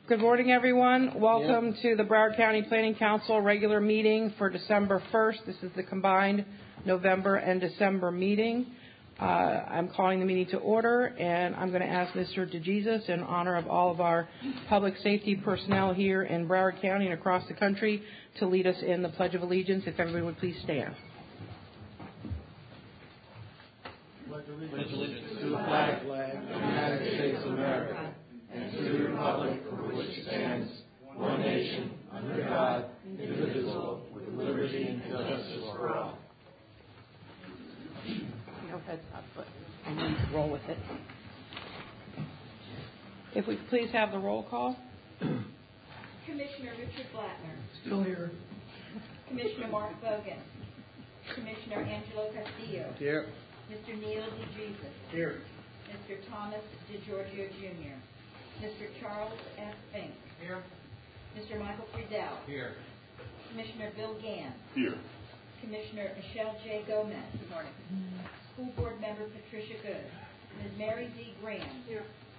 Good morning, everyone. Welcome to the Broward County Planning Council regular meeting for December 1st. This is the combined November and December meeting. I'm calling the meeting to order, and I'm going to ask Mr. DeJesus, in honor of all of our public safety personnel here in Broward County and across the country, to lead us in the Pledge of Allegiance. If everyone would please stand. Pledge allegiance to the flag of the United States of America and to the republic for which it stands, one nation, under God, indivisible, with liberty and justice for all. No heads up, but I need to roll with it. If we could please have the roll call. Commissioner Richard Blattner. Still here. Commissioner Mark Bogan. Commissioner Angelo Castillo. Here. Mr. Neil DeJesus. Here. Mr. Thomas DeGiorgio Jr. Mr. Charles F. Fink. Here. Mr. Michael Friedel. Here. Commissioner Bill Gann. Here. Commissioner Michelle J. Gomez. Good morning. School Board Member Patricia Good. Ms. Mary D. Graham. Here.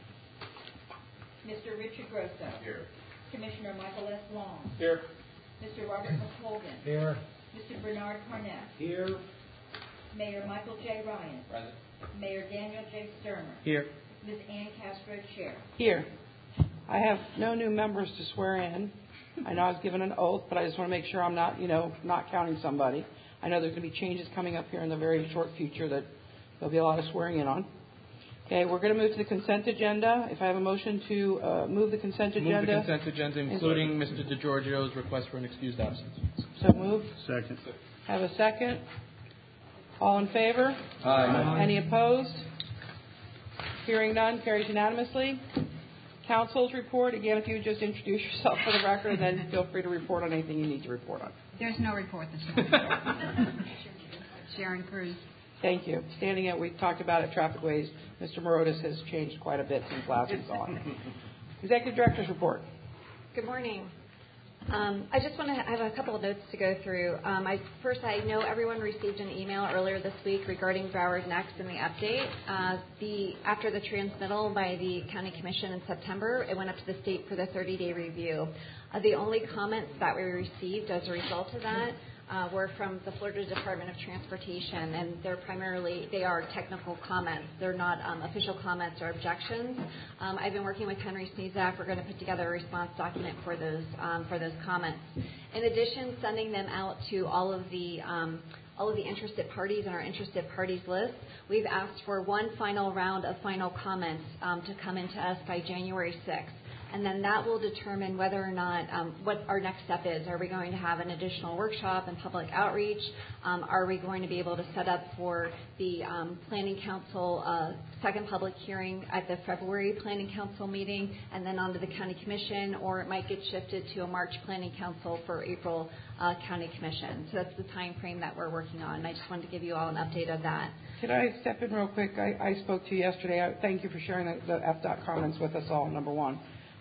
Mr. Richard Grosso. Here. Commissioner Michael S. Long. Here. Mr. Robert McColgan. Here. Mr. Bernard Carnett. Here. Mayor Michael J. Ryan. Present. Mayor Daniel J. Sturmer. Here. Ms. Ann Castro, Chair. Here. I have no new members to swear in. I know I was given an oath, but I just want to make sure I'm not, not counting somebody. I know there's going to be changes coming up here in the very short future that there'll be a lot of swearing in on. Okay, we're going to move to the consent agenda. If I have a motion to move the consent agenda. Move the consent agenda, including Mr. DeGiorgio's request for an excused absence. So moved. Second. Have a second. All in favor? Aye. Any opposed? Hearing none, carries unanimously. Council's report. Again, if you would just introduce yourself for the record, and then feel free to report on anything you need to report on. There's no report this morning. Sharon Cruz. Thank you. Standing at, we talked about it, traffic ways. Mr. Morotis has changed quite a bit since last we saw him. Executive Director's report. Good morning. I just want to have a couple of notes to go through. First, I know everyone received an email earlier this week regarding Broward Next and the update. After the transmittal by the County Commission in September, it went up to the state for the 30-day review. The only comments that we received as a result of that were from the Florida Department of Transportation, and they are technical comments. They're not official comments or objections. I've been working with Henry Sneezak. We're going to put together a response document for those comments. In addition, sending them out to all of the interested parties in our interested parties list, we've asked for one final round of final comments to come into us by January 6th. And then that will determine whether or not what our next step is. Are we going to have an additional workshop and public outreach? Are we going to be able to set up for the Planning Council second public hearing at the February Planning Council meeting and then on to the County Commission, or it might get shifted to a March Planning Council for April County Commission. So that's the time frame that we're working on. And I just wanted to give you all an update of that. Could I step in real quick? I spoke to you yesterday. Thank you for sharing the FDOT comments with us all, number one.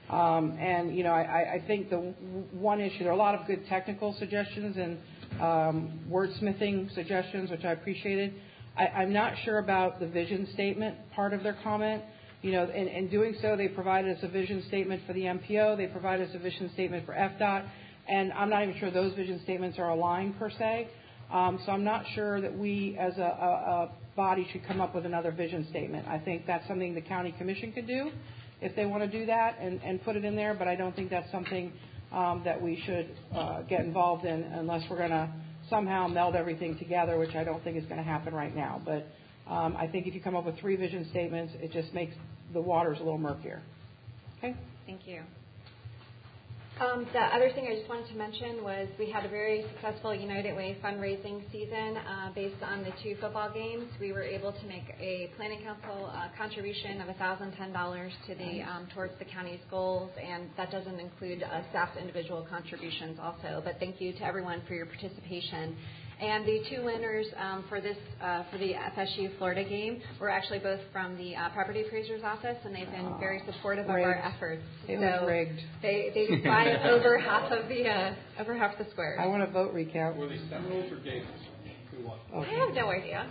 I think the one issue, there are a lot of good technical suggestions and wordsmithing suggestions, which I appreciated. I'm not sure about the vision statement part of their comment. In doing so, they provided us a vision statement for the MPO. They provided us a vision statement for FDOT. And I'm not even sure those vision statements are aligned per se. So I'm not sure that we as a body should come up with another vision statement. I think that's something the County Commission could do if they want to do that and put it in there, but I don't think that's something that we should get involved in unless we're going to somehow meld everything together, which I don't think is going to happen right now. But I think if you come up with three vision statements, it just makes the waters a little murkier. Okay? Thank you. The other thing I just wanted to mention was we had a very successful United Way fundraising season based on the 2 football games. We were able to make a Planning Council contribution of $1,010 to towards the county's goals, and that doesn't include staff's individual contributions also. But thank you to everyone for your participation. And the 2 winners for the FSU Florida game were actually both from the property appraiser's office, and they've been very supportive of our efforts. It was rigged. They buy over half the squares. I want a vote recount. Were these Seminoles or Gators? Who won? Okay. I have no idea.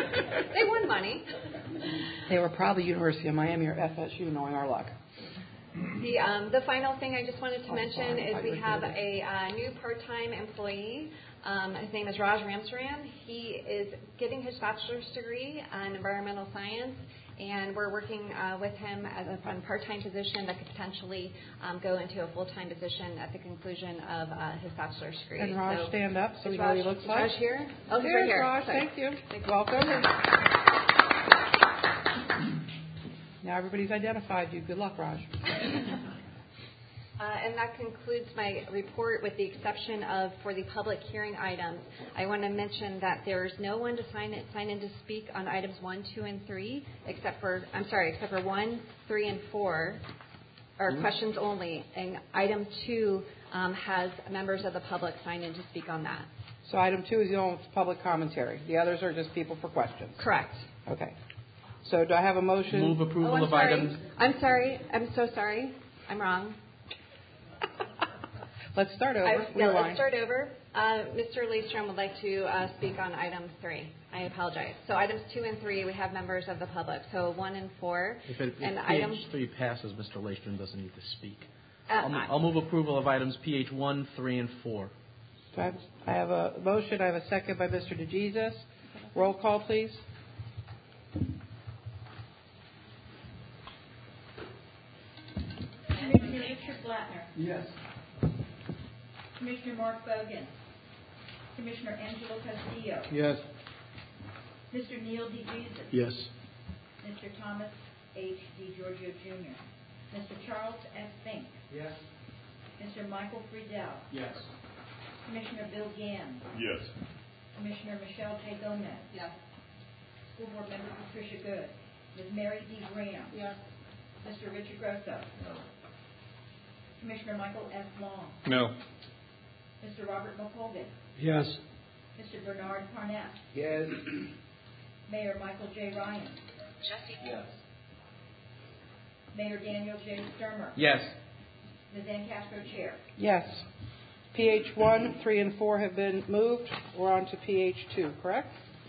They won money. They were probably University of Miami or FSU, knowing our luck. The final thing I just wanted to mention is we have a new part-time employee. His name is Raj Ramsaran. He is getting his bachelor's degree in environmental science, and we're working with him on a part-time position that could potentially go into a full-time position at the conclusion of his bachelor's degree. And Raj, stand up so we know what he looks like. Raj here? Oh, he's There's right here. Raj, Sorry. thank you. Welcome. Now everybody's identified you. Good luck, Raj. And that concludes my report with the exception of for the public hearing items. I want to mention that there's no one to sign in to speak on items 1, 2, and 3, except for 1, 3, and 4 are questions only. And item 2 has members of the public sign in to speak on that. So item 2 is the only public commentary. The others are just people for questions. Correct. Okay. So do I have a motion? Move approval of items. I'm sorry. I'm so sorry. I'm wrong. Let's start over. Let's start over. Mr. Leestrom would like to speak on item 3. I apologize. So items 2 and 3, we have members of the public. So 1 and 4. If PH 3 passes, Mr. Leestrom doesn't need to speak. I'll move approval of items PH 1, 3, and 4. I have a motion. I have a second by Mr. DeJesus. Roll call, please. Commissioner Richard Blattner. Yes. Commissioner Mark Bogan. Commissioner Angelo Castillo. Yes. Mr. Neil DeJesus. Yes. Mr. Thomas H. DeGiorgio Jr. Mr. Charles S. Fink. Yes. Mr. Michael Friedel. Yes. Commissioner Bill Gann. Yes. Commissioner Michelle J. Gomez. Yes. School Board Member Patricia Good. Ms. Mary D. Graham. Yes. Mr. Richard Grosso. No. Commissioner Michael S. Long. No. Mr. Robert McColgan. Yes. Mr. Bernard Parnett. Yes. Mayor Michael J. Ryan. Yes. Mayor Daniel J. Sturmer. Yes. Ms. Ann Castro, Chair. Yes. PH 1, 3, and 4 have been moved. We're on to PH 2, correct?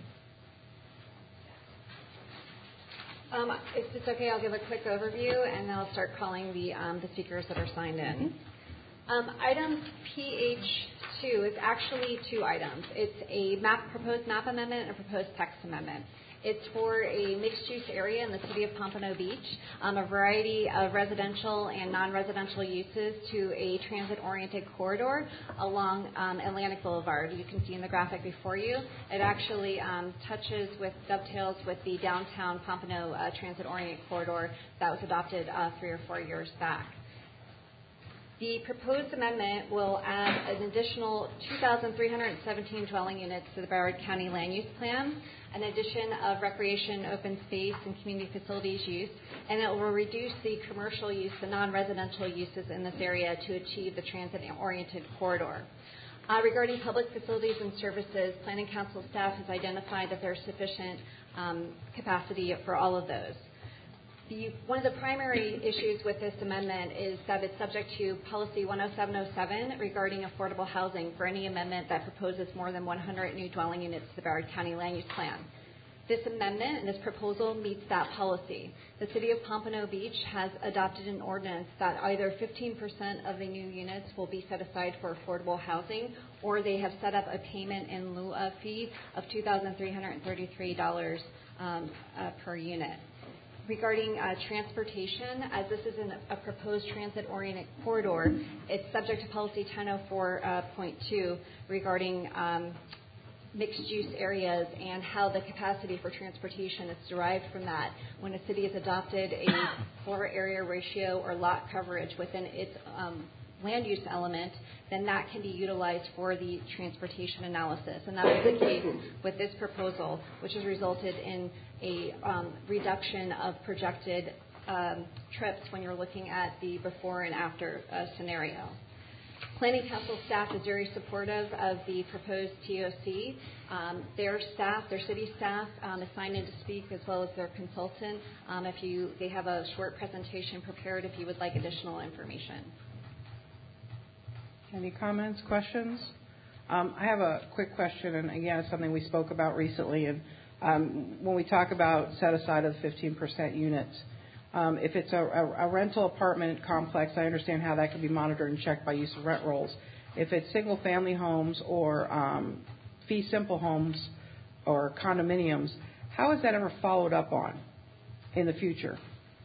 If it's okay, I'll give a quick overview, and then I'll start calling the speakers that are signed in. Item PH2 is actually 2 items. It's a proposed map amendment and a proposed text amendment. It's for a mixed-use area in the city of Pompano Beach, a variety of residential and non-residential uses to a transit-oriented corridor along Atlantic Boulevard. You can see in the graphic before you. It actually dovetails with the downtown Pompano transit-oriented corridor that was adopted 3 or 4 years back. The proposed amendment will add an additional 2,317 dwelling units to the Broward County Land Use Plan, an addition of recreation, open space, and community facilities use, and it will reduce the commercial use, the non-residential uses in this area to achieve the transit-oriented corridor. Regarding public facilities and services, Planning Council staff has identified that there's sufficient capacity for all of those. One of the primary issues with this amendment is that it's subject to Policy 10707 regarding affordable housing for any amendment that proposes more than 100 new dwelling units to the Broward County Land Use Plan. This amendment and this proposal meets that policy. The City of Pompano Beach has adopted an ordinance that either 15% of the new units will be set aside for affordable housing, or they have set up a payment in lieu of fee of $2,333 per unit. Regarding transportation, as this is a proposed transit-oriented corridor, it's subject to Policy 1004.2 regarding mixed-use areas and how the capacity for transportation is derived from that. When a city has adopted a floor area ratio or lot coverage within its land use element, then that can be utilized for the transportation analysis. And that is the case with this proposal, which has resulted in a reduction of projected trips when you're looking at the before and after scenario. Planning Council staff is very supportive of the proposed TOC. Their city staff is signed in to speak, as well as their consultant. They have a short presentation prepared if you would like additional information. Any comments, questions? I have a quick question, and again, it's something we spoke about recently. And when we talk about set aside of 15% units, If it's a rental apartment complex, I understand how that can be monitored and checked by use of rent rolls. If it's single-family homes or fee simple homes or condominiums, how is that ever followed up on in the future?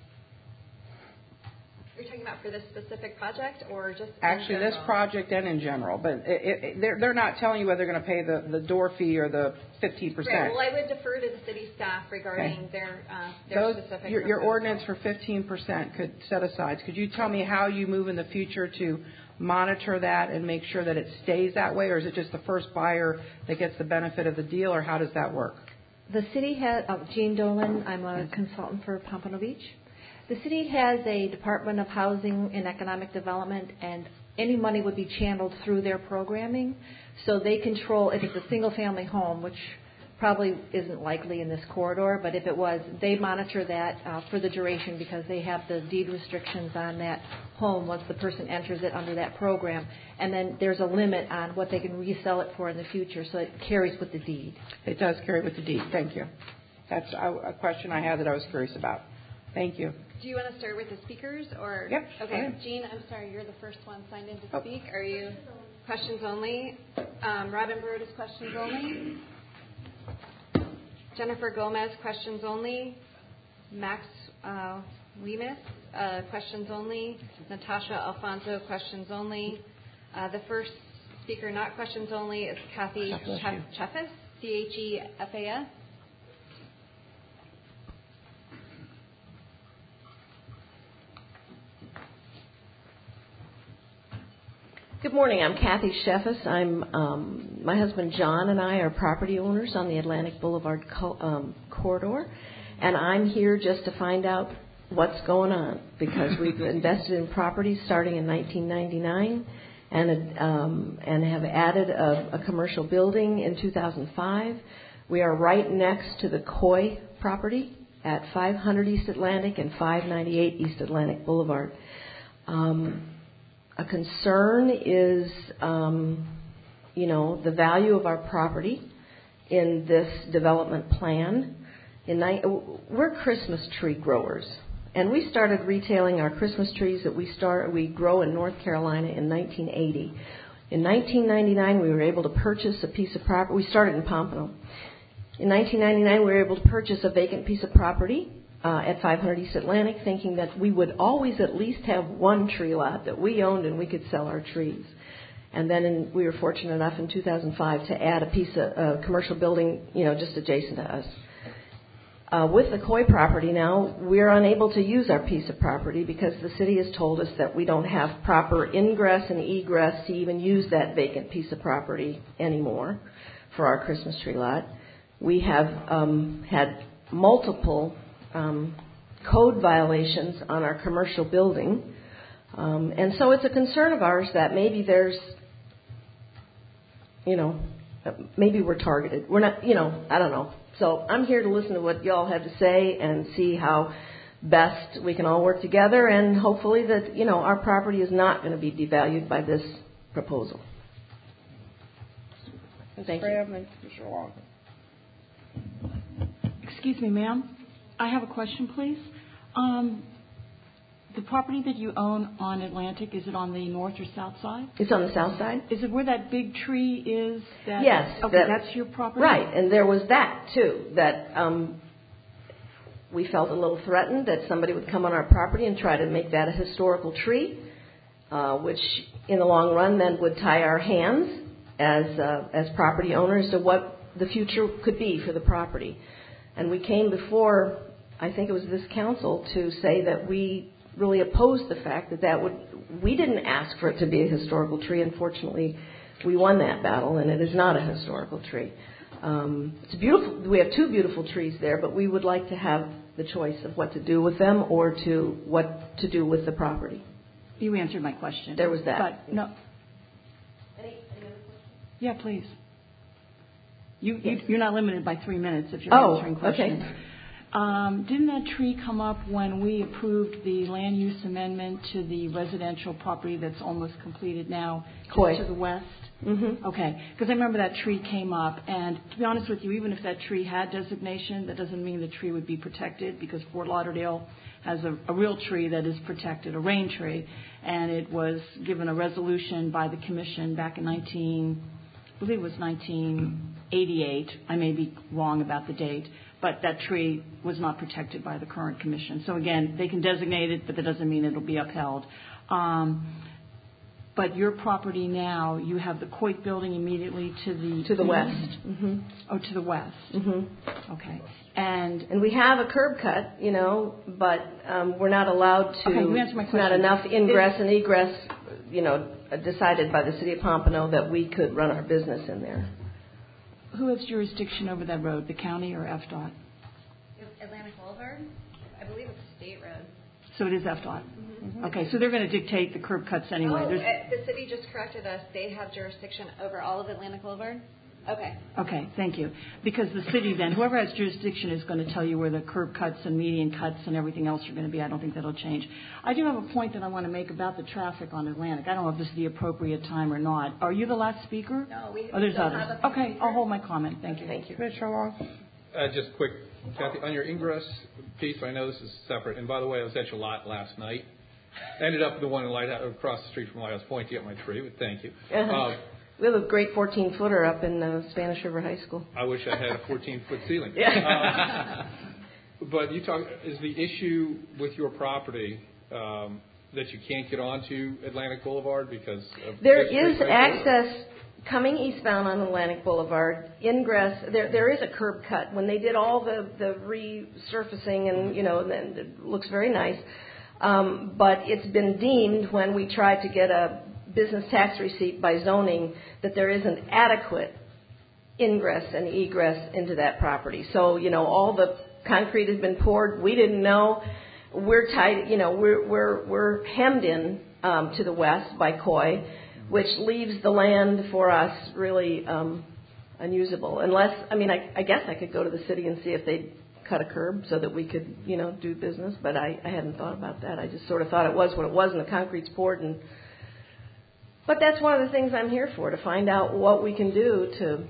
You're talking about for this specific project or just Actually, this project and in general, but they're not telling you whether they're going to pay the door fee or the 15%. Right. Well, I would defer to the city staff regarding their specific. Your ordinance for 15% could set aside. Could you tell me how you move in the future to monitor that and make sure that it stays that way, or is it just the first buyer that gets the benefit of the deal, or how does that work? The city has, Jean Dolan, I'm a consultant for Pompano Beach. The city has a Department of Housing and Economic Development, and any money would be channeled through their programming. So they control, if it's a single-family home, which probably isn't likely in this corridor, but if it was, they monitor that for the duration because they have the deed restrictions on that home once the person enters it under that program. And then there's a limit on what they can resell it for in the future, so it carries with the deed. It does carry with the deed. Thank you. That's a question I had that I was curious about. Thank you. Do you want to start with the speakers or? Yep. Okay, Jean, I'm sorry, you're the first one signed in to speak. Are you questions only? Robin Brutus, questions only. Jennifer Gomez, questions only. Max Weemis, questions only. Natasha Alfonso, questions only. The first speaker, not questions only, is Kathy Chefas, CHEFAS. Good morning. I'm Kathy Sheffis. My husband John and I are property owners on the Atlantic Boulevard corridor, and I'm here just to find out what's going on because we've invested in property starting in 1999 and have added a commercial building in 2005. We are right next to the Coy property at 500 East Atlantic and 598 East Atlantic Boulevard. A concern is, the value of our property in this development plan. We're Christmas tree growers, and we started retailing our Christmas trees that we grow in North Carolina in 1980. In 1999, we were able to purchase a piece of property. We started in Pompano. In 1999, we were able to purchase a vacant piece of property at 500 East Atlantic, thinking that we would always at least have one tree lot that we owned and we could sell our trees. And then we were fortunate enough in 2005 to add a piece of commercial building, just adjacent to us. With the Coy property now, we're unable to use our piece of property because the city has told us that we don't have proper ingress and egress to even use that vacant piece of property anymore for our Christmas tree lot. We have had multiple code violations on our commercial building. And so it's a concern of ours that maybe there's, maybe we're targeted. We're not, I don't know. So I'm here to listen to what you all have to say and see how best we can all work together and hopefully that, our property is not going to be devalued by this proposal. Thank you. Excuse me, ma'am. I have a question, please. The property that you own on Atlantic, is it on the north or south side? It's on the south side. Is it where that big tree is? Yes. Okay, that's your property? Right, and there was that, too, that we felt a little threatened that somebody would come on our property and try to make that a historical tree, which in the long run then would tie our hands as property owners to what the future could be for the property. And we came before, I think it was this council, to say that we really opposed the fact that we didn't ask for it to be a historical tree. Unfortunately, we won that battle, and it is not a historical tree. It's beautiful. We have two beautiful trees there, but we would like to have the choice of what to do with them or what to do with the property. You answered my question. There was that. But no. Any other questions? Yeah, please. You're not limited by 3 minutes if you're answering questions. Okay. Didn't that tree come up when we approved the land use amendment to the residential property that's almost completed now, Coy. to the west? Mm-hmm. Okay, because I remember that tree came up, and to be honest with you, even if that tree had designation, that doesn't mean the tree would be protected, because Fort Lauderdale has a real tree that is protected, a rain tree, and it was given a resolution by the commission back in 1988. I may be wrong about the date, but that tree was not protected by the current commission. So again, they can designate it, but that doesn't mean it'll be upheld. But your property now, you have the Coit building immediately to the west. Mm-hmm. Oh, to the west. Mm-hmm. Okay. And we have a curb cut, but we're not allowed to. Okay, you answered my question. Not enough ingress and egress, decided by the city of Pompano that we could run our business in there. Who has jurisdiction over that road, the county or FDOT? Atlantic Boulevard? I believe it's a state road. So it is FDOT. Mm-hmm. Okay, so they're going to dictate the curb cuts anyway. The city just corrected us. They have jurisdiction over all of Atlantic Boulevard? Okay. Okay, thank you. Because the city then, whoever has jurisdiction is going to tell you where the curb cuts and median cuts and everything else are going to be. I don't think that'll change. I do have a point that I want to make about the traffic on Atlantic. I don't know if this is the appropriate time or not. Are you the last speaker? No, we there's still others. have a Okay, speaker. I'll hold my comment. Thank you. Thank you. Commissioner Long? Just quick, Kathy, on your ingress piece, I know this is separate. And by the way, I was at your lot last night. I ended up the one in across the street from Lighthouse Point to get my tree, but thank you. We have a great 14-footer up in Spanish River High School. I wish I had a 14-foot ceiling. But is the issue with your property that you can't get onto Atlantic Boulevard because of there is access coming eastbound on Atlantic Boulevard, ingress. There is a curb cut. When they did all the resurfacing and then it looks very nice, but it's been deemed when we tried to get a business tax receipt by zoning that there isn't adequate ingress and egress into that property. So, all the concrete has been poured. We didn't know. We're tied, we're hemmed in to the west by Coy, which leaves the land for us really unusable. Unless, I guess I could go to the city and see if they'd cut a curb so that we could, do business, but I hadn't thought about that. I just sort of thought it was what it was and the concrete's poured But that's one of the things I'm here for, to find out what we can do to,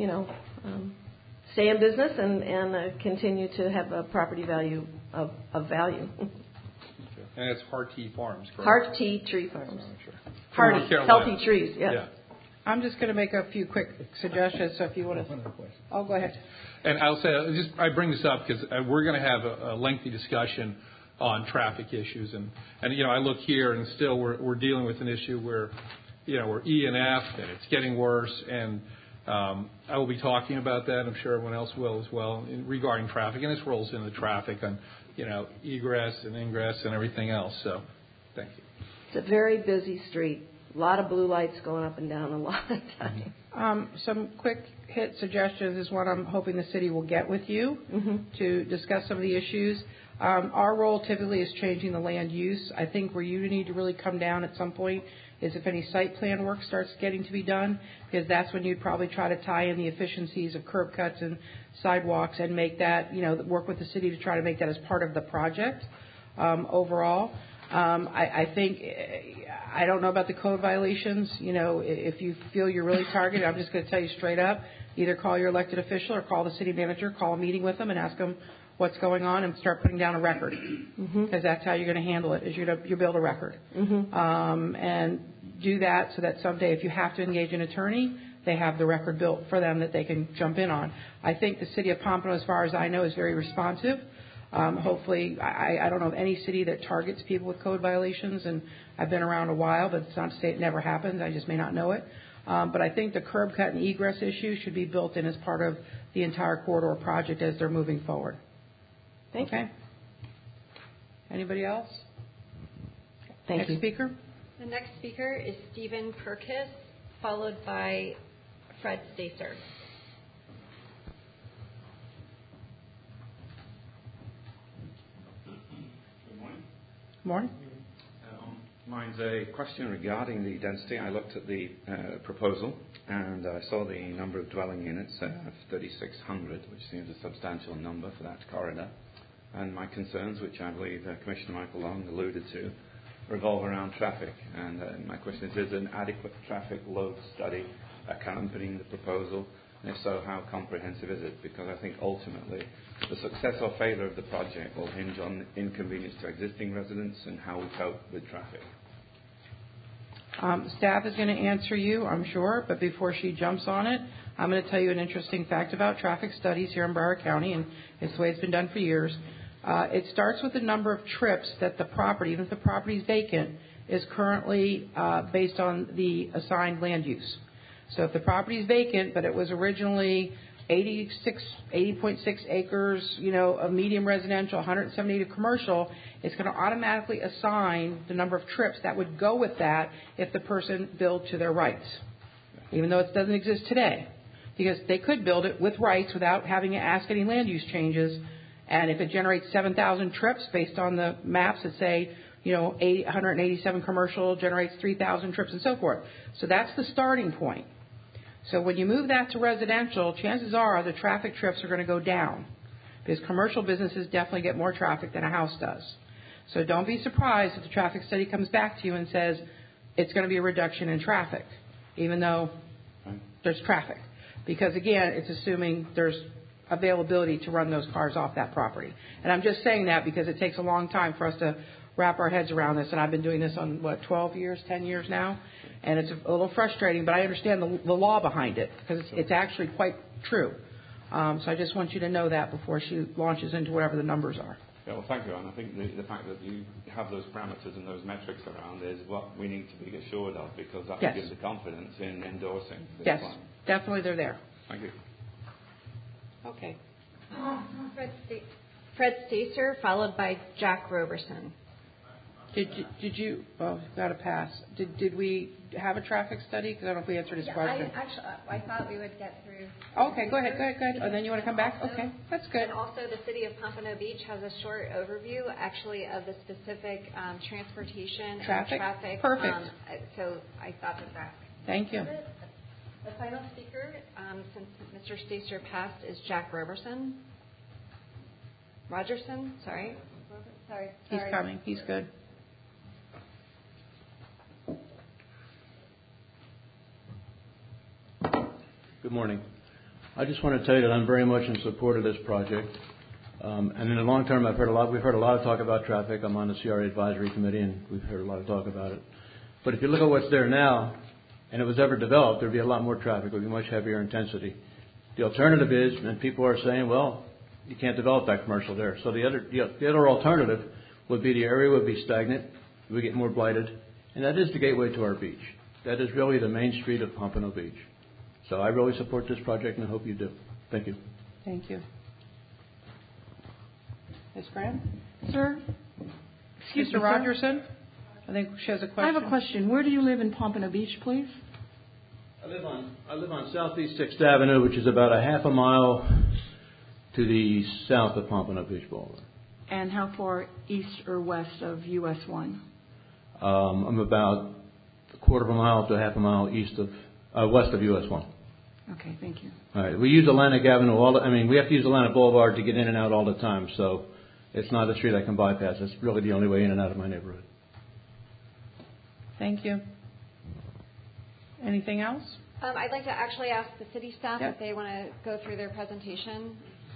stay in business and continue to have a property value of value. And it's Hartee Farms, correct? Hartee Tree Farms. Sure. Hardy, healthy trees, yes. Yeah. I'm just going to make a few quick suggestions, so if you want to... Oh, go ahead. And I'll say, I bring this up because we're going to have a lengthy discussion on traffic issues. And I look here and still we're dealing with an issue where, we're E and F and it's getting worse. And I will be talking about that. I'm sure everyone else will as well regarding traffic. And this rolls into traffic on, egress and ingress and everything else. So thank you. It's a very busy street. A lot of blue lights going up and down a lot of time. Some quick hit suggestions is what I'm hoping the city will get with you to discuss some of the issues. Our role typically is changing the land use. I think where you need to really come down at some point is if any site plan work starts getting to be done, because that's when you'd probably try to tie in the efficiencies of curb cuts and sidewalks and make that, work with the city to try to make that as part of the project overall. I think, I don't know about the code violations. If you feel you're really targeted, I'm just going to tell you straight up, either call your elected official or call the city manager, call a meeting with them and ask them what's going on and start putting down a record. Because that's how you're going to handle it, is you build a record. And do that so that someday if you have to engage an attorney, they have the record built for them that they can jump in on. I think the city of Pompano, as far as I know, is very responsive. Hopefully, I don't know of any city that targets people with code violations, and I've been around a while, but it's not to say it never happens. I just may not know it. But I think the curb cut and egress issue should be built in as part of the entire corridor project as they're moving forward. Thank you. Anybody else? Thank you. Next speaker? The next speaker is Stephen Perkis, followed by Fred Stacer. Morning. Mine's a question regarding the density. I looked at the proposal and I saw the number of dwelling units of 3,600, which seems a substantial number for that corridor. And my concerns, which I believe Commissioner Michael Long alluded to, revolve around traffic. And my question is an adequate traffic load study accompanying the proposal? And if so, how comprehensive is it? Because I think ultimately the success or failure of the project will hinge on inconvenience to existing residents and how we cope with traffic. Staff is going to answer you, I'm sure, but before she jumps on it, I'm going to tell you an interesting fact about traffic studies here in Broward County, and it's the way it's been done for years. It starts with the number of trips that the property, even if the property is vacant, is currently based on the assigned land use. So if the property is vacant, but it was originally 80.6 acres, of medium residential, 178 of commercial, it's going to automatically assign the number of trips that would go with that if the person built to their rights, even though it doesn't exist today. Because they could build it with rights without having to ask any land use changes. And if it generates 7,000 trips based on the maps that say, 187 commercial generates 3,000 trips and so forth. So that's the starting point. So when you move that to residential, chances are the traffic trips are going to go down because commercial businesses definitely get more traffic than a house does. So don't be surprised if the traffic study comes back to you and says it's going to be a reduction in traffic, even though there's traffic. Because, again, it's assuming there's availability to run those cars off that property. And I'm just saying that because it takes a long time for us to wrap our heads around this. And I've been doing this on, 12 years, 10 years now. And it's a little frustrating, but I understand the law behind it because it's actually quite true. So I just want you to know that before she launches into whatever the numbers are. Yeah, well, thank you. And I think the fact that you have those parameters and those metrics around is what we need to be assured of because that will give the confidence in endorsing this plan. Definitely they're there. Thank you. Okay. Fred Stacer, followed by Jack Roberson. Did you? Well, got to pass. Did we have a traffic study? Because I don't know if we answered his question. I thought we would get through. Okay, go ahead. And then you want to come back? Okay, that's good. And also, the city of Pompano Beach has a short overview, actually, of the specific transportation traffic. And traffic. Perfect. So I thought that. Thank you. The final speaker, since Mr. Stacer passed, is Jack Roberson. Sorry. He's coming. He's good. Good morning. I just want to tell you that I'm very much in support of this project. And in the long term, we've heard a lot of talk about traffic. I'm on the CRA advisory committee, and we've heard a lot of talk about it. But if you look at what's there now, and it was ever developed, there'd be a lot more traffic. It would be much heavier intensity. The alternative is, and people are saying, well, you can't develop that commercial there. So the other alternative would be the area would be stagnant, we would get more blighted, and that is the gateway to our beach. That is really the main street of Pompano Beach. So I really support this project, and I hope you do. Thank you. Thank you. Ms. Graham? Sir? Excuse me, Mr. Rogerson? I think she has a question. I have a question. Where do you live in Pompano Beach, please? I live on Southeast 6th Avenue, which is about a half a mile to the south of Pompano Beach Boulevard. And how far east or west of US 1? I'm about a quarter of a mile to half a mile west of US 1. Okay, thank you. All right. We use Atlantic Avenue we have to use Atlantic Boulevard to get in and out all the time, so it's not a street I can bypass. It's really the only way in and out of my neighborhood. Thank you. Anything else? I'd like to actually ask the city staff if they want to go through their presentation.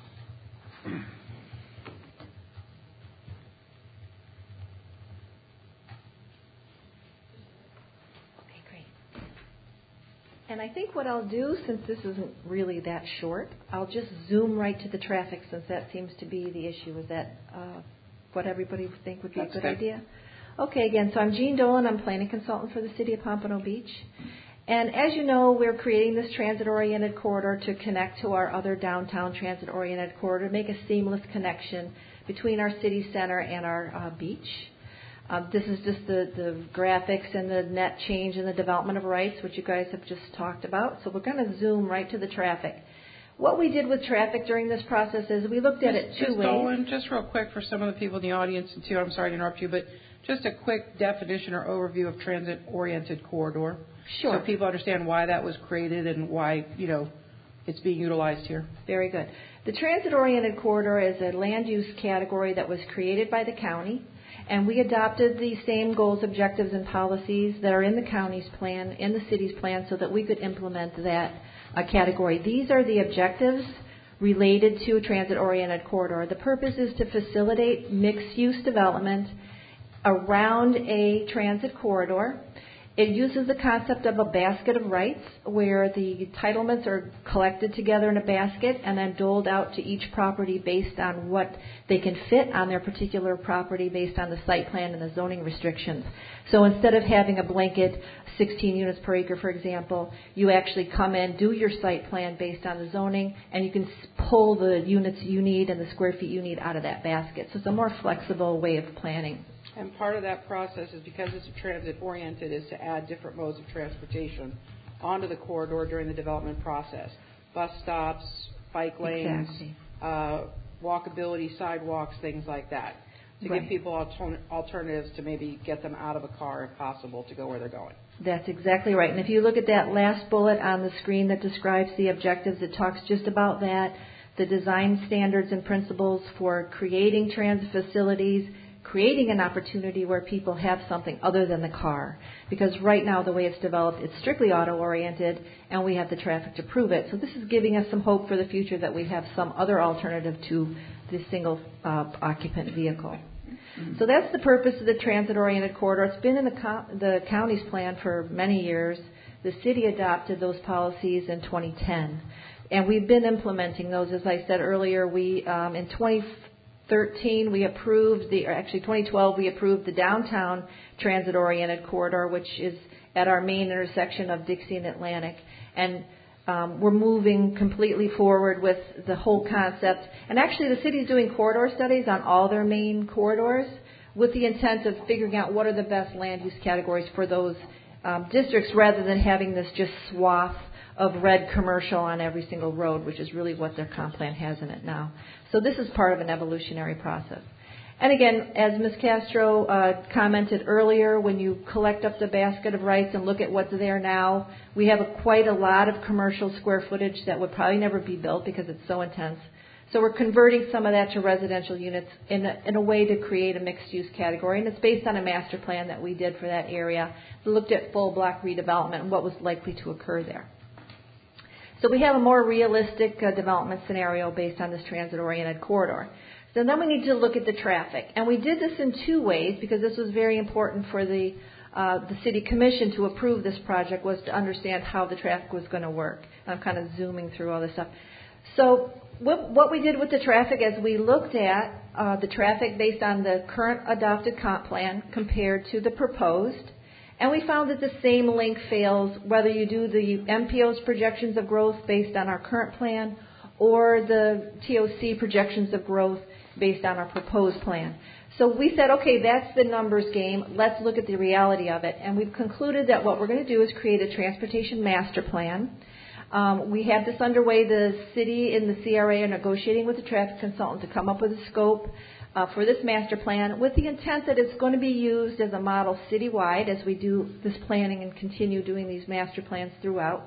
And I think what I'll do, since this isn't really that short, I'll just zoom right to the traffic since that seems to be the issue. Is that what everybody would think would be a good idea? Okay, again, so I'm Jean Dolan. I'm planning consultant for the city of Pompano Beach. And as you know, we're creating this transit-oriented corridor to connect to our other downtown transit-oriented corridor to make a seamless connection between our city center and our beach. This is just the graphics and the net change in the development of rights, which you guys have just talked about. So we're going to zoom right to the traffic. What we did with traffic during this process is we looked at it two ways. Dolan, just real quick for some of the people in the audience, and too, I'm sorry to interrupt you, but just a quick definition or overview of transit-oriented corridor. Sure. So people understand why that was created and why, it's being utilized here. Very good. The transit-oriented corridor is a land use category that was created by the county. And we adopted the same goals, objectives, and policies that are in the county's plan, in the city's plan, so that we could implement that category. These are the objectives related to a transit-oriented corridor. The purpose is to facilitate mixed-use development around a transit corridor. It uses the concept of a basket of rights, where the entitlements are collected together in a basket and then doled out to each property based on what they can fit on their particular property based on the site plan and the zoning restrictions. So instead of having a blanket 16 units per acre, for example, you actually come in, do your site plan based on the zoning, and you can pull the units you need and the square feet you need out of that basket. So it's a more flexible way of planning. And part of that process is, because it's transit-oriented, is to add different modes of transportation onto the corridor during the development process. Bus stops, bike lanes, exactly. Walkability, sidewalks, things like that, to Right. give people alternatives to maybe get them out of a car, if possible, to go where they're going. That's exactly right. And if you look at that last bullet on the screen that describes the objectives, it talks just about that, the design standards and principles for creating transit facilities, creating an opportunity where people have something other than the car. Because right now, the way it's developed, it's strictly auto-oriented, and we have the traffic to prove it. So this is giving us some hope for the future that we have some other alternative to the single occupant vehicle. So that's the purpose of the transit-oriented corridor. It's been in the county's plan for many years. The city adopted those policies in 2010. And we've been implementing those. As I said earlier, we in 2013 we approved 2012 we approved the downtown transit-oriented corridor, which is at our main intersection of Dixie and Atlantic. And we're moving completely forward with the whole concept. And actually, the city's doing corridor studies on all their main corridors with the intent of figuring out what are the best land use categories for those districts, rather than having this just swath of red commercial on every single road, which is really what their comp plan has in it now. So this is part of an evolutionary process. And again, as Ms. Castro commented earlier, when you collect up the basket of rights and look at what's there now, we have quite a lot of commercial square footage that would probably never be built because it's so intense. So we're converting some of that to residential units in a way to create a mixed-use category. And it's based on a master plan that we did for that area. We looked at full block redevelopment and what was likely to occur there. So we have a more realistic development scenario based on this transit-oriented corridor. So then we need to look at the traffic. And we did this in two ways, because this was very important for the City Commission to approve this project, was to understand how the traffic was going to work. I'm kind of zooming through all this stuff. So what we did with the traffic is we looked at the traffic based on the current adopted comp plan compared to the proposed. And we found that the same link fails whether you do the MPO's projections of growth based on our current plan or the TOC projections of growth based on our proposed plan. So we said, okay, that's the numbers game. Let's look at the reality of it. And we've concluded that what we're going to do is create a transportation master plan. We have this underway. The city and the CRA are negotiating with the traffic consultant to come up with a scope for this master plan, with the intent that it's going to be used as a model citywide as we do this planning and continue doing these master plans throughout.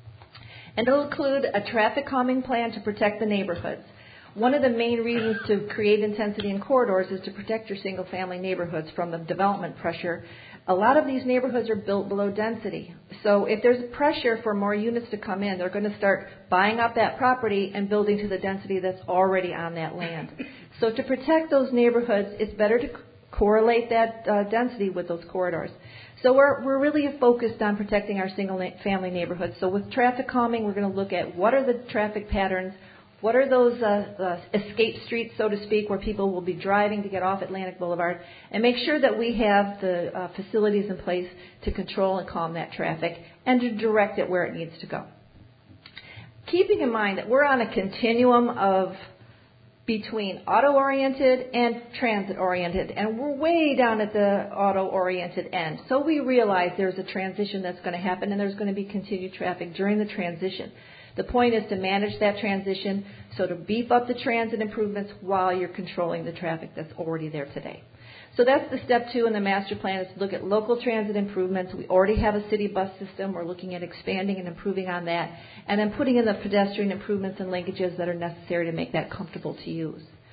And it'll include a traffic calming plan to protect the neighborhoods. One of the main reasons to create intensity in corridors is to protect your single-family neighborhoods from the development pressure. A lot of these neighborhoods are built below density. So if there's pressure for more units to come in, they're going to start buying up that property and building to the density that's already on that land. So to protect those neighborhoods, it's better to correlate that density with those corridors. So we're really focused on protecting our single-family neighborhoods. So with traffic calming, we're going to look at what are the traffic patterns. What are those escape streets, so to speak, where people will be driving to get off Atlantic Boulevard, and make sure that we have the facilities in place to control and calm that traffic and to direct it where it needs to go. Keeping in mind that we're on a continuum of between auto-oriented and transit-oriented, and we're way down at the auto-oriented end. So we realize there's a transition that's going to happen, and there's going to be continued traffic during the transition. The point is to manage that transition, so to beef up the transit improvements while you're controlling the traffic that's already there today. So that's the step 2 in the master plan, is to look at local transit improvements. We already have a city bus system. We're looking at expanding and improving on that, and then putting in the pedestrian improvements and linkages that are necessary to make that comfortable to use.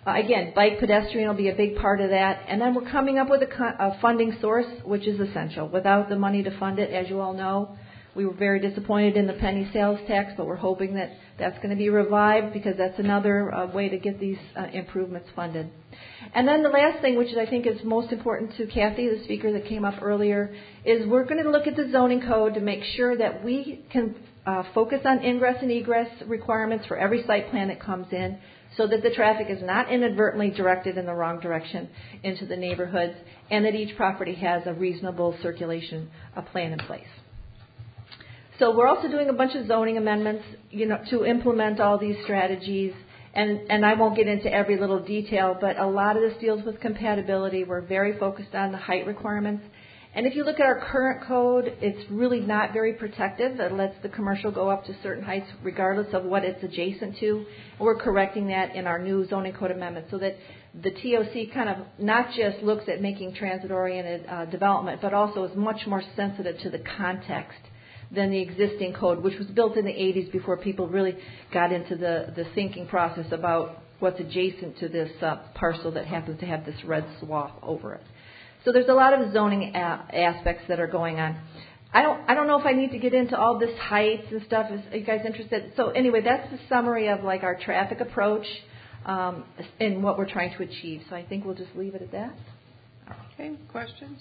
Again, bike pedestrian will be a big part of that. And then we're coming up with a funding source, which is essential. Without the money to fund it, as you all know, we were very disappointed in the penny sales tax, but we're hoping that that's going to be revived because that's another way to get these improvements funded. And then the last thing, which I think is most important to Kathy, the speaker that came up earlier, is we're going to look at the zoning code to make sure that we can focus on ingress and egress requirements for every site plan that comes in so that the traffic is not inadvertently directed in the wrong direction into the neighborhoods and that each property has a reasonable circulation plan in place. So we're also doing a bunch of zoning amendments, to implement all these strategies. And I won't get into every little detail, but a lot of this deals with compatibility. We're very focused on the height requirements. And if you look at our current code, it's really not very protective. It lets the commercial go up to certain heights regardless of what it's adjacent to. And we're correcting that in our new zoning code amendment so that the TOC kind of not just looks at making transit-oriented development, but also is much more sensitive to the context than the existing code, which was built in the 80s before people really got into the thinking process about what's adjacent to this parcel that happens to have this red swath over it. So there's a lot of zoning aspects that are going on. I don't know if I need to get into all this heights and stuff. Are you guys interested? So anyway, that's the summary of like our traffic approach and what we're trying to achieve. So I think we'll just leave it at that. Okay, questions?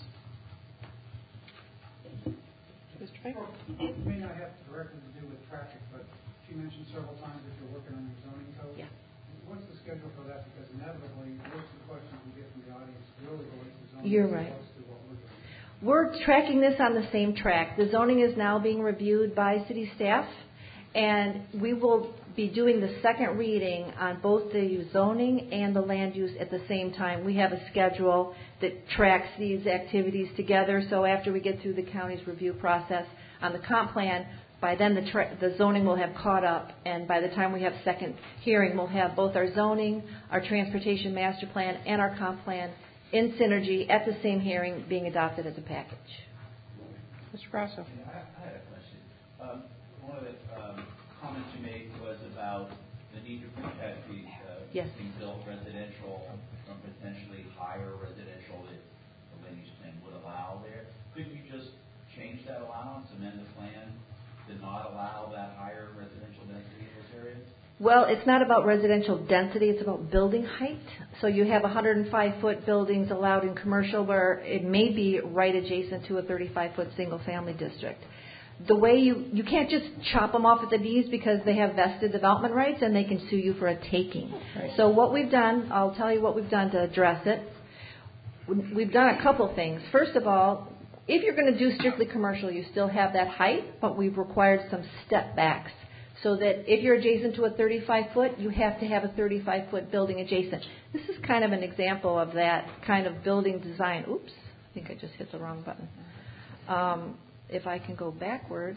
Mr. Baker? It may not have directly to do with traffic, but you mentioned several times that you're working on your zoning code. Yeah. What's the schedule for that? Because inevitably, most of the questions we get from the audience really relate to zoning. You're right. As opposed to what we're doing. We're tracking this on the same track. The zoning is now being reviewed by city staff, and we will be doing the second reading on both the zoning and the land use at the same time. We have a schedule that tracks these activities together, so after we get through the county's review process on the comp plan, by then the zoning will have caught up, and by the time we have second hearing, we'll have both our zoning, our transportation master plan, and our comp plan in synergy at the same hearing being adopted as a package. Mr. Grasso. Yeah, I had a question. One of the comments you made was about the need to protect the existing built residential from potentially higher residential that the land use plan would allow there. Couldn't you just change that allowance, amend the plan to not allow that higher residential density in those areas? Well, it's not about residential density, it's about building height. So you have 105-foot buildings allowed in commercial where it may be right adjacent to a 35-foot single-family district. The way you can't just chop them off at the knees because they have vested development rights and they can sue you for a taking. Right. So what we've done, I'll tell you what we've done to address it. We've done a couple things. First of all, if you're going to do strictly commercial, you still have that height, but we've required some step backs so that if you're adjacent to a 35-foot, you have to have a 35-foot building adjacent. This is kind of an example of that kind of building design. Oops, I think I just hit the wrong button. If I can go backwards,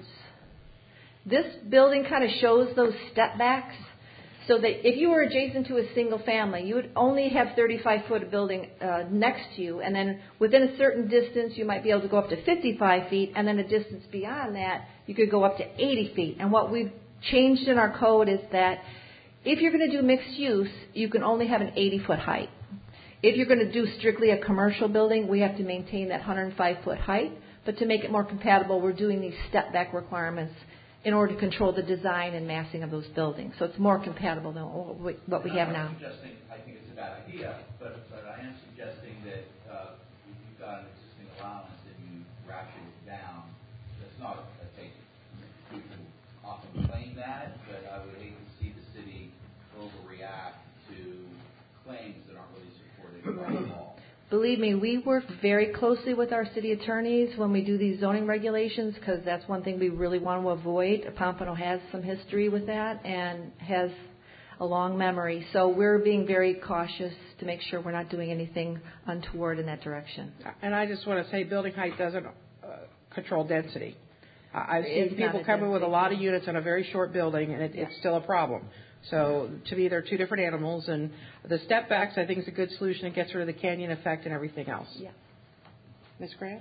this building kind of shows those step backs so that if you were adjacent to a single family, you would only have 35-foot building next to you, and then within a certain distance, you might be able to go up to 55 feet, and then a distance beyond that, you could go up to 80 feet. And what we've changed in our code is that if you're going to do mixed use, you can only have an 80-foot height. If you're going to do strictly a commercial building, we have to maintain that 105-foot height. But to make it more compatible, we're doing these step-back requirements in order to control the design and massing of those buildings. So it's more compatible than what we have now. I think it's a bad idea, but I am suggesting that if you've got an existing allowance and you ratchet it down, that's not a taking. People often claim that, but I would hate to see the city overreact to claims that aren't really supported by the law. Believe me, we work very closely with our city attorneys when we do these zoning regulations because that's one thing we really want to avoid. Pompano has some history with that and has a long memory. So we're being very cautious to make sure we're not doing anything untoward in that direction. And I just want to say building height doesn't control density. I've seen people come in with a lot of units on a very short building, and it's still a problem. So to me, they're two different animals, and the step backs I think is a good solution. It gets rid of the canyon effect and everything else. Yeah. Ms. Graham,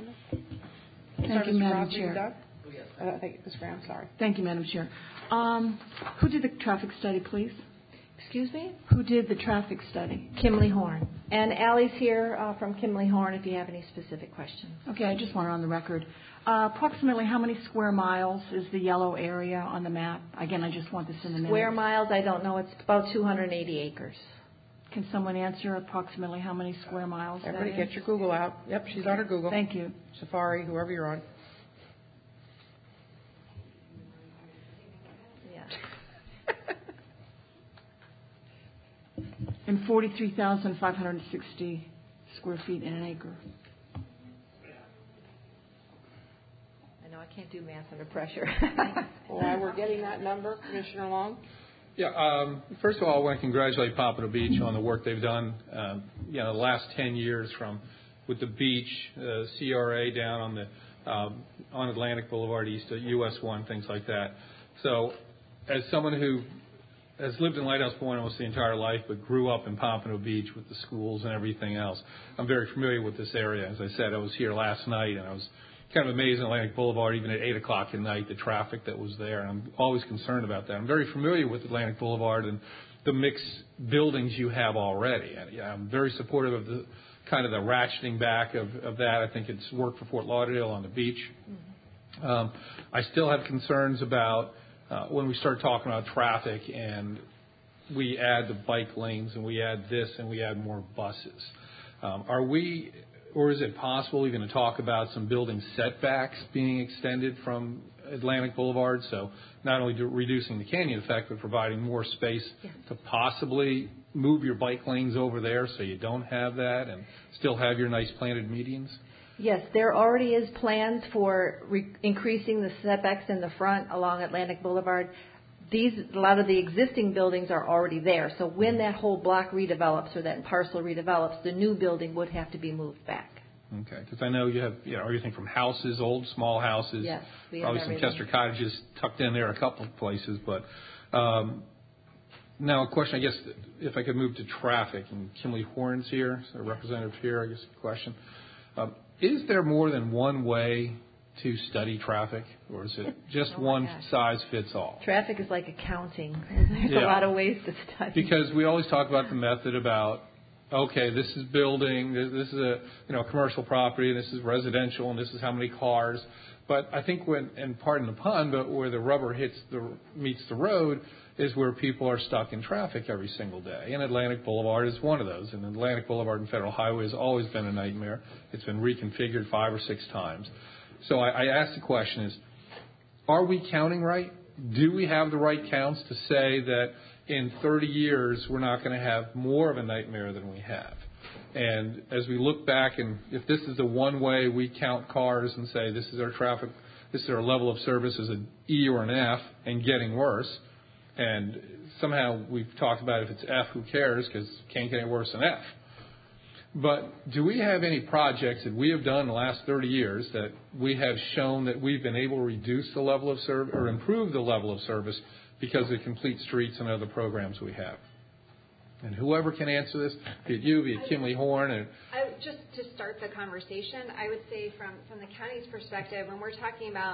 Thank you, Madam Chair. Ms. Graham, sorry. Thank you, Madam Chair. Who did the traffic study, please? Excuse me? Who did the traffic study? Kimley Horn. And Allie's here from Kimley Horn if you have any specific questions. Okay, I just want it on the record. Approximately how many square miles is the yellow area on the map? Again, I just want this in the minutes. Square miles, I don't know. It's about 280 acres. Can someone answer approximately how many square miles? Everybody get your Google out. Yep, she's on her Google. Thank you. Safari, whoever you're on. And 43,560 square feet in an acre. I know I can't do math under pressure. While we're getting that number, Commissioner Long? Yeah, first of all, I want to congratulate Pompano Beach on the work they've done. The last 10 years with the beach, CRA down on Atlantic Boulevard east of US 1, things like that. So as someone who has lived in Lighthouse Point almost the entire life, but grew up in Pompano Beach with the schools and everything else, I'm very familiar with this area. As I said, I was here last night, and I was kind of amazed on Atlantic Boulevard, even at 8 o'clock at night, the traffic that was there. And I'm always concerned about that. I'm very familiar with Atlantic Boulevard and the mixed buildings you have already. And I'm very supportive of the kind of the ratcheting back of that. I think it's worked for Fort Lauderdale on the beach. Mm-hmm. I still have concerns about when we start talking about traffic and we add the bike lanes and we add this and we add more buses. Or is it possible even to talk about some building setbacks being extended from Atlantic Boulevard? So not only reducing the canyon effect, but providing more space to possibly move your bike lanes over there so you don't have that and still have your nice planted medians? Yes, there already is plans for increasing the setbacks in the front along Atlantic Boulevard. A lot of the existing buildings are already there. So when that whole block redevelops or that parcel redevelops, the new building would have to be moved back. Okay, because I know you have everything from houses, old small houses, yes, probably some Chester cottages tucked in there a couple of places. But now a question, I guess, if I could move to traffic, and Kimley Horn's here, so representative here, I guess a question. Is there more than one way to study traffic, or is it just one size fits all? Traffic is like accounting. There's a lot of ways to study. Because we always talk about the method about, okay, this is building, this is a commercial property, this is residential, and this is how many cars. But I think and pardon the pun, but where the rubber meets the road is where people are stuck in traffic every single day. And Atlantic Boulevard is one of those. And Atlantic Boulevard and Federal Highway has always been a nightmare. It's been reconfigured 5 or 6 times. So I asked the question is, are we counting right? Do we have the right counts to say that in 30 years we're not going to have more of a nightmare than we have? And as we look back, and if this is the one way we count cars and say this is our traffic, this is our level of service as an E or an F and getting worse, and somehow we've talked about if it's F, who cares, because it can't get any worse than F. But do we have any projects that we have done in the last 30 years that we have shown that we've been able to reduce the level of service or improve the level of service because of complete streets and other programs we have? And whoever can answer this, be it you, be it Kimley Horn. Just to start the conversation, I would say from the county's perspective, when we're talking about,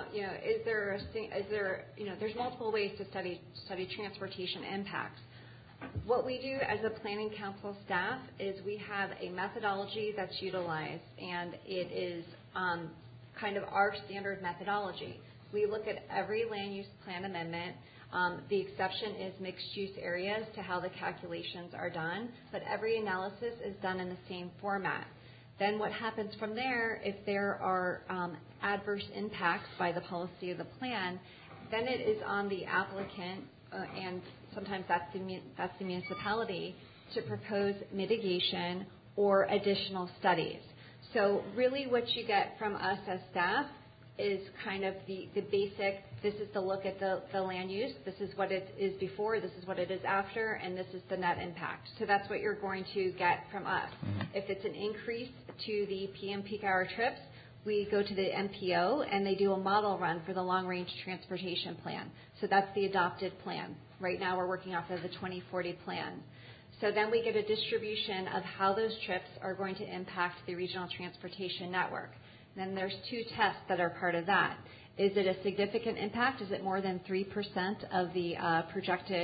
there's multiple ways to study transportation impacts. What we do as a planning council staff is we have a methodology that's utilized, and it is kind of our standard methodology. We look at every land use plan amendment. The exception is mixed-use areas to how the calculations are done, but every analysis is done in the same format. Then what happens from there, if there are adverse impacts by the policy of the plan, then it is on the applicant, and sometimes that's the municipality, to propose mitigation or additional studies. So really what you get from us as staff is kind of the basic, this is the look at the land use, this is what it is before, this is what it is after, and this is the net impact. So that's what you're going to get from us. Mm-hmm. If it's an increase to the PM peak hour trips, we go to the MPO and they do a model run for the long range transportation plan. So that's the adopted plan. Right now we're working off of the 2040 plan. So then we get a distribution of how those trips are going to impact the regional transportation network. Then there's 2 tests that are part of that. Is it a significant impact? Is it more than 3% of the projected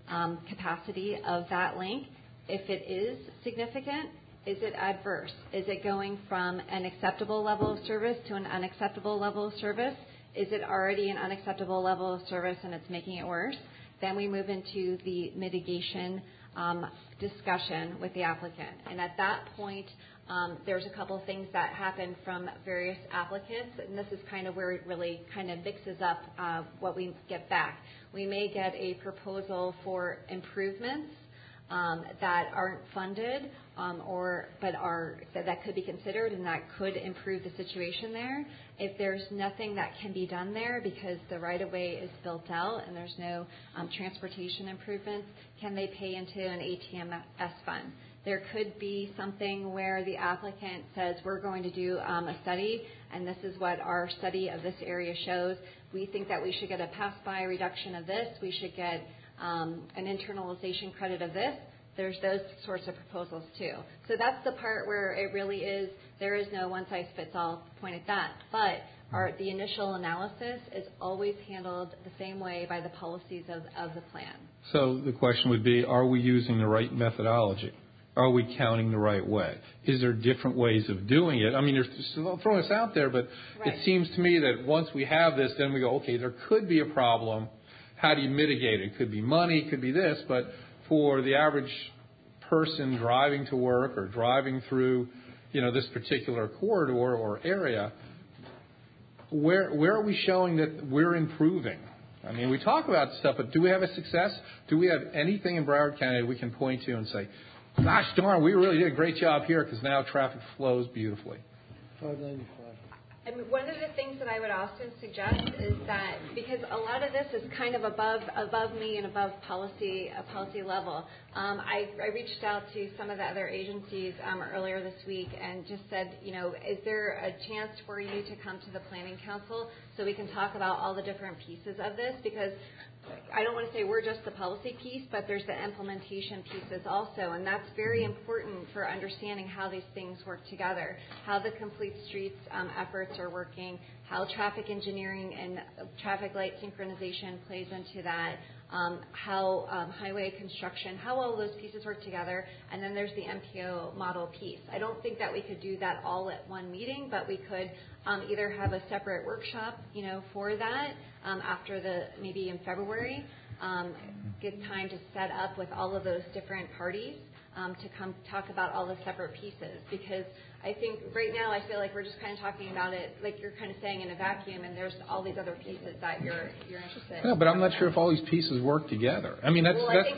capacity of that link. If it is significant, is it adverse? Is it going from an acceptable level of service to an unacceptable level of service? Is it already an unacceptable level of service and it's making it worse? Then we move into the mitigation discussion with the applicant. And at that point, there's a couple of things that happen from various applicants, and this is kind of where it really kind of mixes up what we get back. We may get a proposal for improvements that aren't funded that could be considered and that could improve the situation there. If there's nothing that can be done there because the right-of-way is built out and there's no transportation improvements, can they pay into an ATMS fund? There could be something where the applicant says, we're going to do a study, and this is what our study of this area shows. We think that we should get a pass-by reduction of this. We should get an internalization credit of this. There's those sorts of proposals too. So that's the part where it really is, there is no one-size-fits-all point at that. But the initial analysis is always handled the same way by the policies of the plan. So the question would be, are we using the right methodology? Are we counting the right way? Is there different ways of doing it? I mean, you're throwing this out there, but It seems to me that once we have this, then we go, okay, there could be a problem. How do you mitigate it? It could be money, it could be this, but for the average person driving to work or driving through, this particular corridor or area, where are we showing that we're improving? I mean, we talk about stuff, but do we have a success? Do we have anything in Broward County we can point to and say, gosh darn, we really did a great job here because now traffic flows beautifully? 595. I mean, one of the things that I would also suggest is that because a lot of this is kind of above me and above policy level, I reached out to some of the other agencies earlier this week and just said, is there a chance for you to come to the Planning Council so we can talk about all the different pieces of this? Because I don't want to say we're just the policy piece, but there's the implementation pieces also, and that's very important for understanding how these things work together, how the Complete Streets efforts are working, how traffic engineering and traffic light synchronization plays into that, how highway construction, how all those pieces work together, and then there's the MPO model piece. I don't think that we could do that all at one meeting, but we could either have a separate workshop, for that after maybe in February, get time to set up with all of those different parties to come talk about all the separate pieces, because I think right now I feel like we're just kind of talking about it like you're kind of saying in a vacuum, and there's all these other pieces that you're interested in. Yeah, but I'm not sure if all these pieces work together. I mean, that's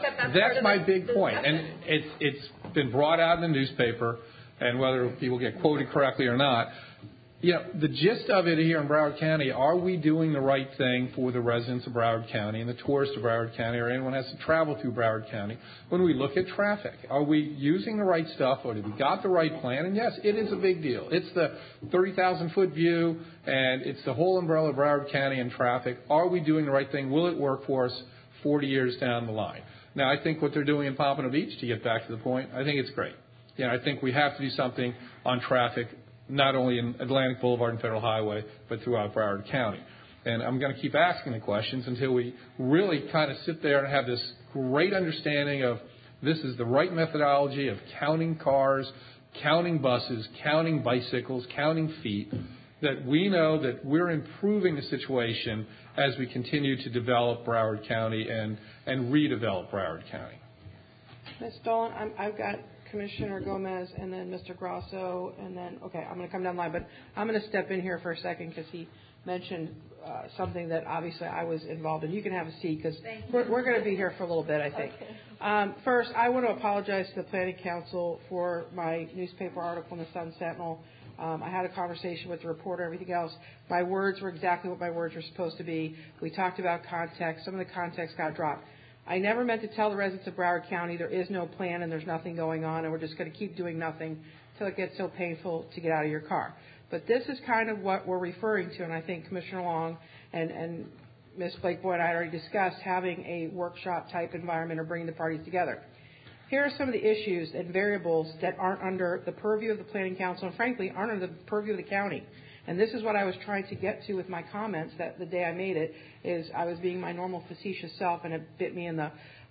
my big point. And it's been brought out in the newspaper, and whether people get quoted correctly or not, the gist of it here in Broward County, are we doing the right thing for the residents of Broward County and the tourists of Broward County or anyone who has to travel through Broward County when we look at traffic? Are we using the right stuff, or do we got the right plan? And yes, it is a big deal. It's the 30,000-foot view, and it's the whole umbrella of Broward County and traffic. Are we doing the right thing? Will it work for us 40 years down the line? Now, I think what they're doing in Pompano Beach, to get back to the point, I think it's great. I think we have to do something on traffic, not only in Atlantic Boulevard and Federal Highway, but throughout Broward County. And I'm going to keep asking the questions until we really kind of sit there and have this great understanding of this is the right methodology of counting cars, counting buses, counting bicycles, counting feet, that we know that we're improving the situation as we continue to develop Broward County and redevelop Broward County. Ms. Dolan, I've got Commissioner Gomez and then Mr. Grosso, and then, okay, I'm going to come down the line, but I'm going to step in here for a second because he mentioned something that obviously I was involved in. You can have a seat because we're going to be here for a little bit, I think. Okay. First, I want to apologize to the Planning Council for my newspaper article in the Sun Sentinel. I had a conversation with the reporter, everything else. My words were exactly what my words were supposed to be. We talked about context. Some of the context got dropped. I never meant to tell the residents of Broward County there is no plan and there's nothing going on and we're just going to keep doing nothing until it gets so painful to get out of your car. But this is kind of what we're referring to, and I think Commissioner Long and Ms. Blake Boyd and I had already discussed having a workshop-type environment or bringing the parties together. Here are some of the issues and variables that aren't under the purview of the Planning Council and, frankly, aren't under the purview of the county. And this is what I was trying to get to with my comments that the day I made it, is I was being my normal facetious self, and it bit me in the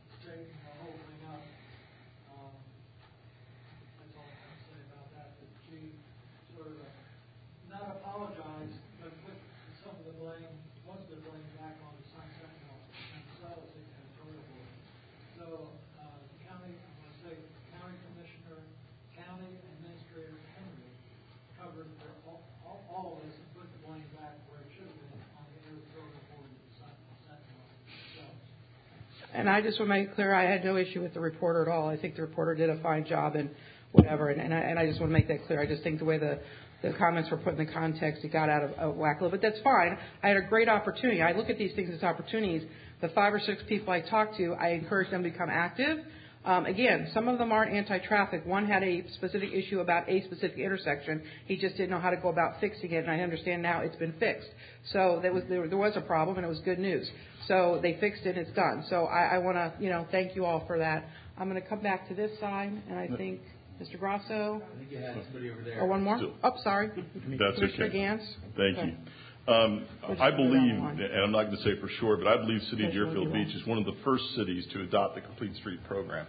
And I just want to make it clear, I had no issue with the reporter at all. I think the reporter did a fine job and whatever, and I just want to make that clear. I just think the way the comments were put in the context, it got out of whack a little bit. That's fine. I had a great opportunity. I look at these things as opportunities. The 5 or 6 people I talked to, I encourage them to become active. Again, some of them aren't anti-traffic. One had a specific issue about a specific intersection. He just didn't know how to go about fixing it, and I understand now it's been fixed. So there was a problem, and it was good news. So they fixed it, and it's done. So I want to, thank you all for that. I'm going to come back to this side, and I think Mr. Grasso. I think you had somebody over there. Or one more? Still. Oh, sorry. That's Commissioner okay. Gantz. Thank you. I believe, and I'm not going to say for sure, but I believe City of Deerfield Beach is one of the first cities to adopt the Complete Street program.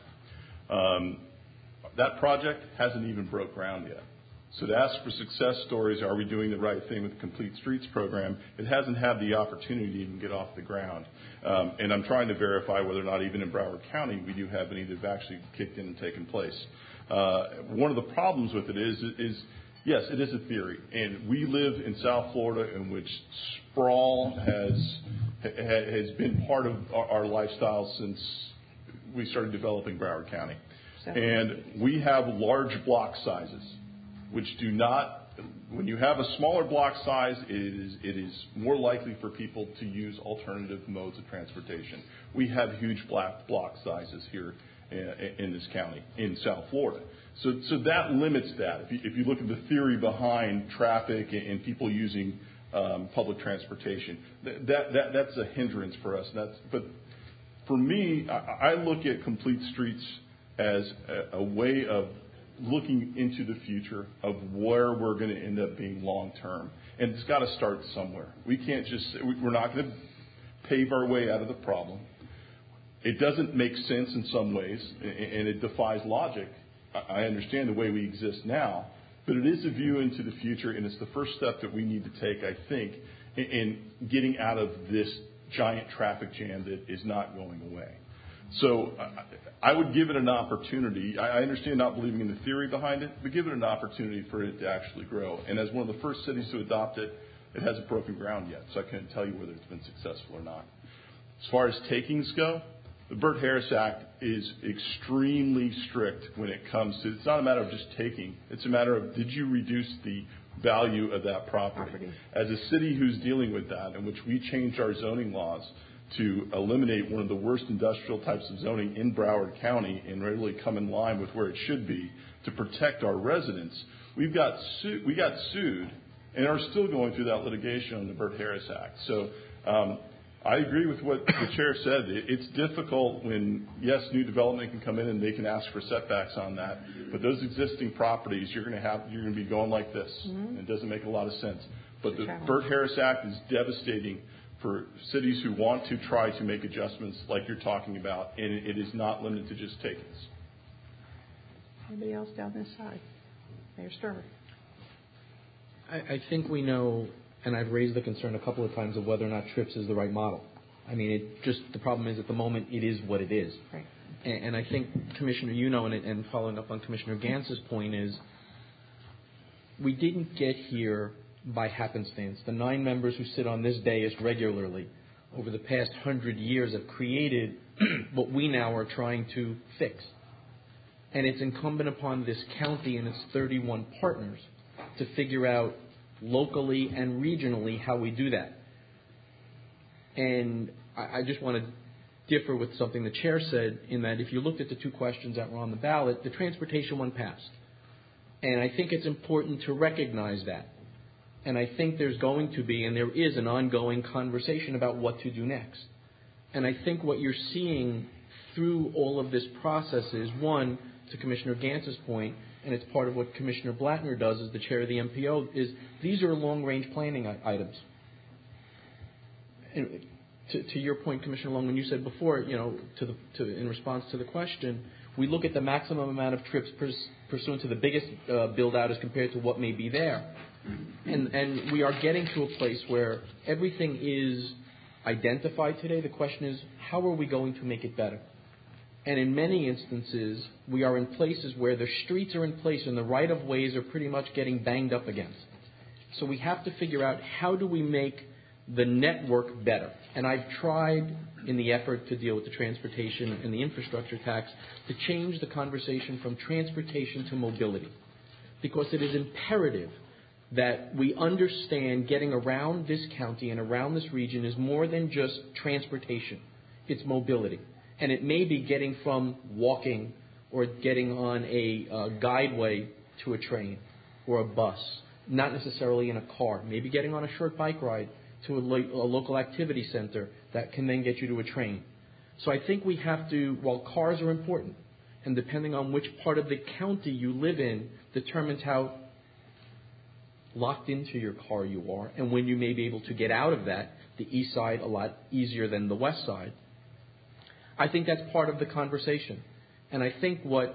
That project hasn't even broke ground yet. So to ask for success stories, are we doing the right thing with the Complete Streets program, it hasn't had the opportunity to even get off the ground. And I'm trying to verify whether or not even in Broward County we do have any that have actually kicked in and taken place. One of the problems with it is yes, it is a theory, and we live in South Florida in which sprawl has been part of our lifestyle since we started developing Broward County. And we have large block sizes, which do not, when you have a smaller block size, it is more likely for people to use alternative modes of transportation. We have huge block sizes here in this county, in South Florida. So that limits that. If you look at the theory behind traffic and people using public transportation, that's a hindrance for us. But for me, I look at Complete Streets as a way of looking into the future of where we're going to end up being long term. And it's got to start somewhere. We're not going to pave our way out of the problem. It doesn't make sense in some ways, and it defies logic. I understand the way we exist now, but it is a view into the future, and it's the first step that we need to take, I think, in getting out of this giant traffic jam that is not going away. So I would give it an opportunity. I understand not believing in the theory behind it, but give it an opportunity for it to actually grow. And as one of the first cities to adopt it, it hasn't broken ground yet, so I can't tell you whether it's been successful or not. As far as takings go, the Burt-Harris Act is extremely strict when it comes to, it's not a matter of just taking, it's a matter of did you reduce the value of that property. As a city who's dealing with that, in which we changed our zoning laws to eliminate one of the worst industrial types of zoning in Broward County and really come in line with where it should be to protect our residents, we got sued and are still going through that litigation on the Burt-Harris Act. So I agree with what the chair said. It's difficult when, yes, new development can come in and they can ask for setbacks on that, but those existing properties, you're going to be going like this. Mm-hmm. It doesn't make a lot of sense. But the Burt-Harris Act is devastating for cities who want to try to make adjustments like you're talking about, and it is not limited to just takings. Anybody else down this side? Mayor Sturmer. I think we know, and I've raised the concern a couple of times of whether or not TRIPS is the right model. I mean, the problem is at the moment it is what it is. Right. And I think, Commissioner, and following up on Commissioner Gantz's point is, we didn't get here by happenstance. The 9 members who sit on this dais regularly over the past 100 years have created what we now are trying to fix. And it's incumbent upon this county and its 31 partners to figure out locally and regionally how we do that. And I just want to differ with something the chair said in that if you looked at the 2 questions that were on the ballot, the transportation one passed. And I think it's important to recognize that. And I think there's going to be, and there is, an ongoing conversation about what to do next. And I think what you're seeing through all of this process is, one, to Commissioner Gantz's point, and it's part of what Commissioner Blattner does as the chair of the MPO, is these are long-range planning items. And to your point, Commissioner Long, when you said before, in response to the question, we look at the maximum amount of trips pursuant to the biggest build-out as compared to what may be there. And we are getting to a place where everything is identified today. The question is, how are we going to make it better? And in many instances, we are in places where the streets are in place and the right-of-ways are pretty much getting banged up against. So we have to figure out how do we make the network better. And I've tried in the effort to deal with the transportation and the infrastructure tax to change the conversation from transportation to mobility, because it is imperative that we understand getting around this county and around this region is more than just transportation. It's mobility. And it may be getting from walking or getting on a guideway to a train or a bus, not necessarily in a car. Maybe getting on a short bike ride to a local activity center that can then get you to a train. So I think we have to, while cars are important, and depending on which part of the county you live in determines how locked into your car you are, and when you may be able to get out of that, the east side a lot easier than the west side. I think that's part of the conversation. And I think one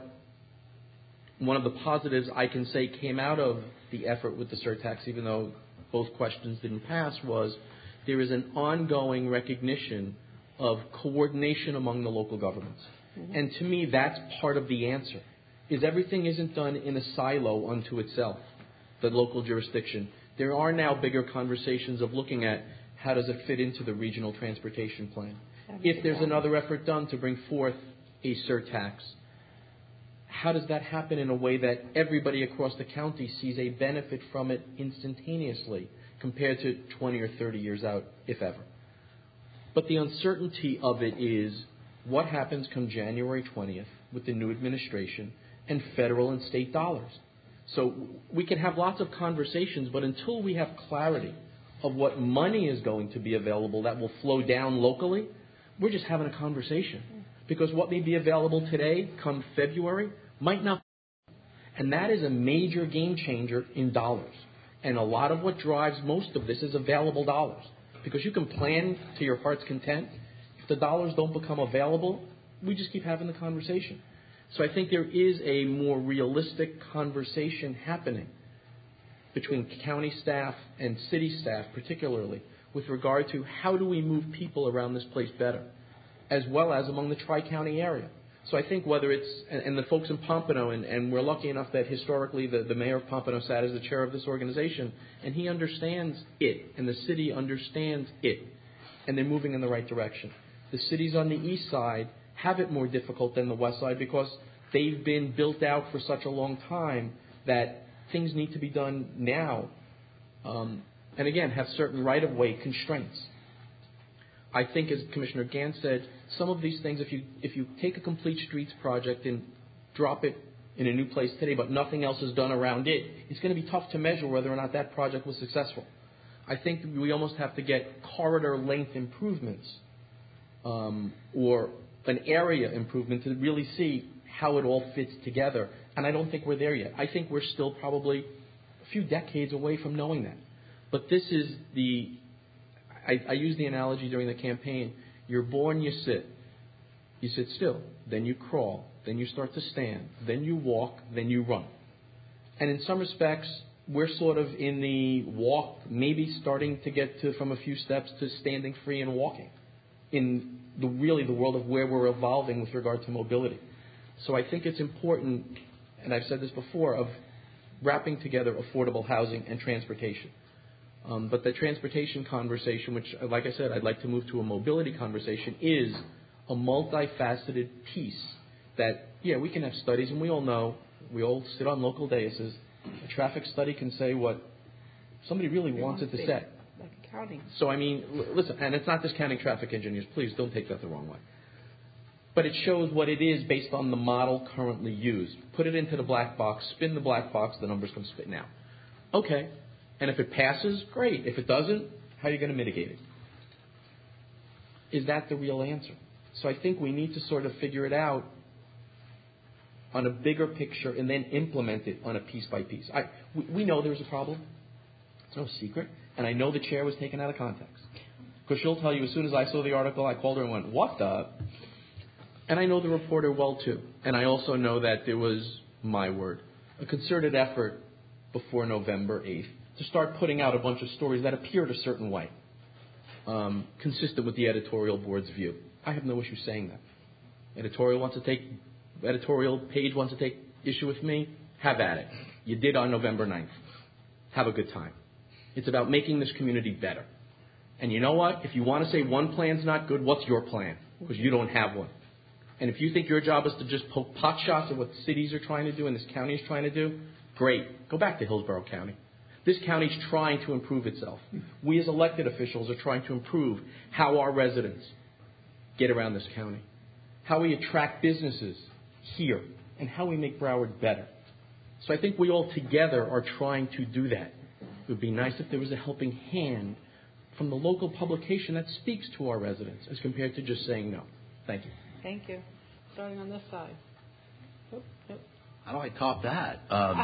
of the positives I can say came out of the effort with the surtax, even though both questions didn't pass, was there is an ongoing recognition of coordination among the local governments. Mm-hmm. And to me, that's part of the answer, is everything isn't done in a silo unto itself, the local jurisdiction. There are now bigger conversations of looking at how does it fit into the regional transportation plan. If there's another effort done to bring forth a surtax, how does that happen in a way that everybody across the county sees a benefit from it instantaneously compared to 20 or 30 years out, if ever? But the uncertainty of it is what happens come January 20th with the new administration and federal and state dollars. So we can have lots of conversations, but until we have clarity of what money is going to be available that will flow down locally, we're just having a conversation. Because what may be available today, come February, might not. And that is a major game changer in dollars. And a lot of what drives most of this is available dollars. Because you can plan to your heart's content. If the dollars don't become available, we just keep having the conversation. So I think there is a more realistic conversation happening between county staff and city staff particularly with regard to how do we move people around this place better, as well as among the Tri-County area. So I think whether it's, and the folks in Pompano, and we're lucky enough that historically the mayor of Pompano sat as the chair of this organization, and he understands it, and the city understands it, and they're moving in the right direction. The cities on the east side have it more difficult than the west side because they've been built out for such a long time that things need to be done now, and again, have certain right-of-way constraints. I think, as Commissioner Gant said, some of these things, if you take a complete streets project and drop it in a new place today, but nothing else is done around it, it's going to be tough to measure whether or not that project was successful. I think we almost have to get corridor length improvements or an area improvement to really see how it all fits together. And I don't think we're there yet. I think we're still probably a few decades away from knowing that. But this is I used the analogy during the campaign. You're born, you sit still, then you crawl, then you start to stand, then you walk, then you run. And in some respects, we're sort of in the walk, maybe starting to get to from a few steps to standing free and walking in the world of where we're evolving with regard to mobility. So I think it's important, and I've said this before, of wrapping together affordable housing and transportation. But the transportation conversation, which, like I said, I'd like to move to a mobility conversation, is a multifaceted piece that, we can have studies, and we all know, we all sit on local daises. A traffic study can say what somebody really wants it to say. Like accounting. So, listen, and it's not discounting traffic engineers. Please don't take that the wrong way. But it shows what it is based on the model currently used. Put it into the black box, spin the black box, the numbers come spit now. Okay. And if it passes, great. If it doesn't, how are you going to mitigate it? Is that the real answer? So I think we need to sort of figure it out on a bigger picture and then implement it on a piece by piece. We know there's a problem. It's no secret. And I know the chair was taken out of context. Because she'll tell you, as soon as I saw the article, I called her and went, what the? And I know the reporter well, too. And I also know that there was, my word, a concerted effort before November 8th to start putting out a bunch of stories that appeared a certain way, consistent with the editorial board's view. I have no issue saying that. Editorial page wants to take issue with me, have at it. You did on November 9th. Have a good time. It's about making this community better. And you know what? If you want to say one plan's not good, what's your plan? Because you don't have one. And if you think your job is to just poke pot shots at what cities are trying to do and this county is trying to do, great. Go back to Hillsborough County. This county's trying to improve itself. We as elected officials are trying to improve how our residents get around this county, how we attract businesses here, and how we make Broward better. So I think we all together are trying to do that. It would be nice if there was a helping hand from the local publication that speaks to our residents as compared to just saying no. Thank you. Thank you. Starting on this side. How do I top that?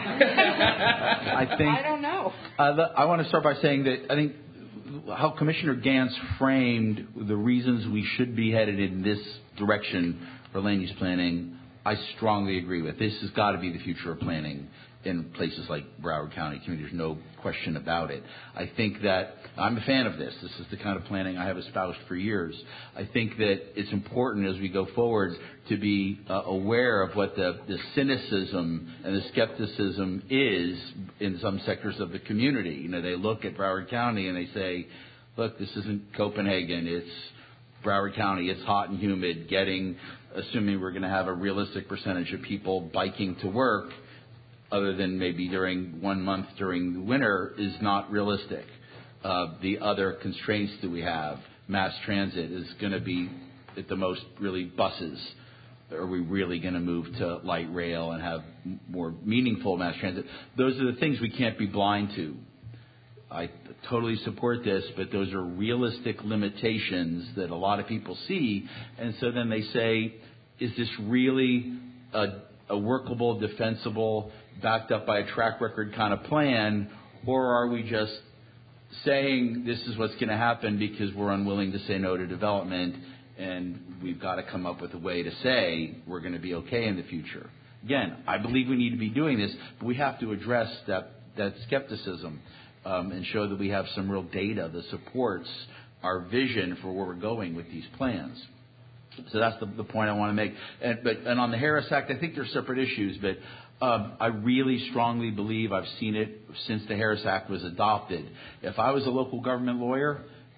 I think I don't know. I want to start by saying that I think how Commissioner Gantz framed the reasons we should be headed in this direction for land use planning, I strongly agree with. This has got to be the future of planning in places like Broward County. There's no question about it. I think that I'm a fan of this. This is the kind of planning I have espoused for years. I think that it's important as we go forward to be aware of what the cynicism and the skepticism is in some sectors of the community. You know, they look at Broward County and they say, look, this isn't Copenhagen. It's Broward County. It's hot and humid. Assuming we're going to have a realistic percentage of people biking to work, other than maybe during 1 month during the winter, is not realistic. The other constraints that we have, mass transit is going to be at the most really buses. Are we really going to move to light rail and have more meaningful mass transit? Those are the things we can't be blind to. I totally support this, but those are realistic limitations that a lot of people see. And so then they say, is this really a workable, defensible, backed up by a track record kind of plan, or are we just saying this is what's going to happen because we're unwilling to say no to development and we've got to come up with a way to say we're going to be okay in the future? Again, I believe we need to be doing this, but we have to address that skepticism and show that we have some real data that supports our vision for where we're going with these plans. So that's the point I want to make. And on the Harris Act, I think they're separate issues, but I really strongly believe, I've seen it since the Harris Act was adopted. If I was a local government lawyer,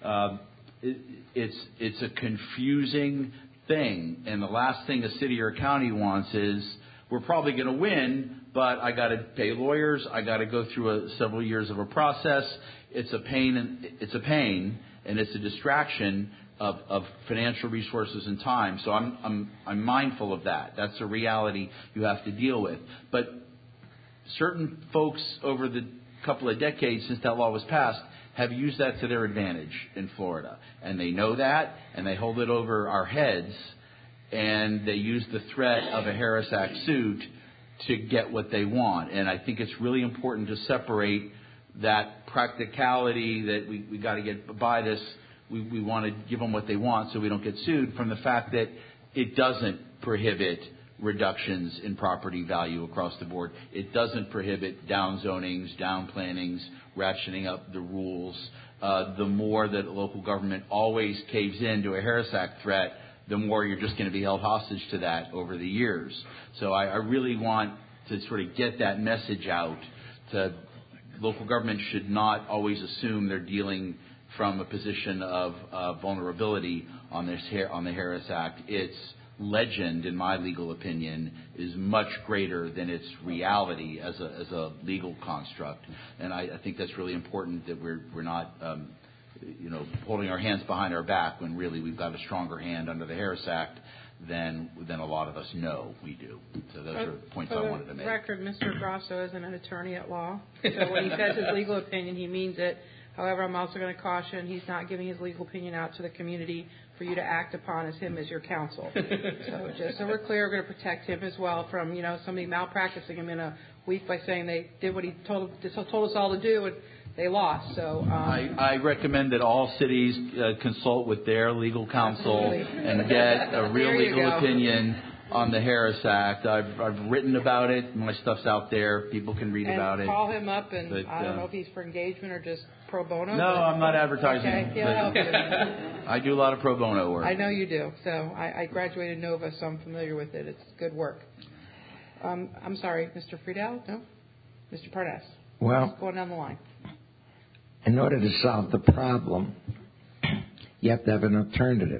it's a confusing thing. And the last thing a city or a county wants is, we're probably going to win, but I got to pay lawyers. I got to go through several years of a process. It's a pain, and it's a distraction of financial resources and time. So I'm mindful of that. That's a reality you have to deal with. But certain folks over the couple of decades since that law was passed have used that to their advantage in Florida. And they know that, and they hold it over our heads, and they use the threat of a Harris Act suit to get what they want. And I think it's really important to separate that practicality that we got to get by this. We want to give them what they want so we don't get sued, from the fact that it doesn't prohibit reductions in property value across the board. It doesn't prohibit down zonings, down plannings, ratcheting up the rules. The more that local government always caves into a Harris Act threat, the more you're just going to be held hostage to that over the years. So I really want to sort of get that message out. Local government should not always assume they're dealing from a position of vulnerability on the Harris Act. Its legend, in my legal opinion, is much greater than its reality as a legal construct. And I think that's really important, that we're not holding our hands behind our back when really we've got a stronger hand under the Harris Act than a lot of us know we do. So those are points I wanted to make. For the record, Mr. Grosso isn't an attorney at law. So when he says his legal opinion, he means it. However, I'm also going to caution he's not giving his legal opinion out to the community for you to act upon as him as your counsel. So just so we're clear, we're going to protect him as well from somebody malpracticing him in a week by saying they did what he told us all to do, and they lost. So I recommend that all cities consult with their legal counsel and get a real legal opinion on the Harris Act. I've written about it. My stuff's out there. People can read about it. Call him up, and I don't know if he's for engagement or just pro bono. No, I'm not advertising. Okay, he'll help you. I do a lot of pro bono work. I know you do. So I graduated Nova, so I'm familiar with it. It's good work. I'm sorry, Mr. Friedel? No? Mr. Parnas? Well, just going down the line. In order to solve the problem, You have to have an alternative.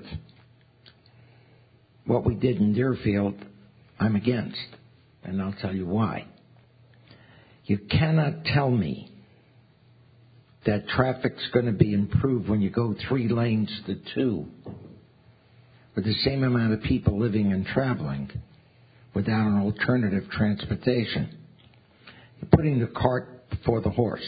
What we did in Deerfield, I'm against, and I'll tell you why. You cannot tell me that traffic's going to be improved when you go 3 lanes to 2 with the same amount of people living and traveling without an alternative transportation. You're putting the cart before the horse.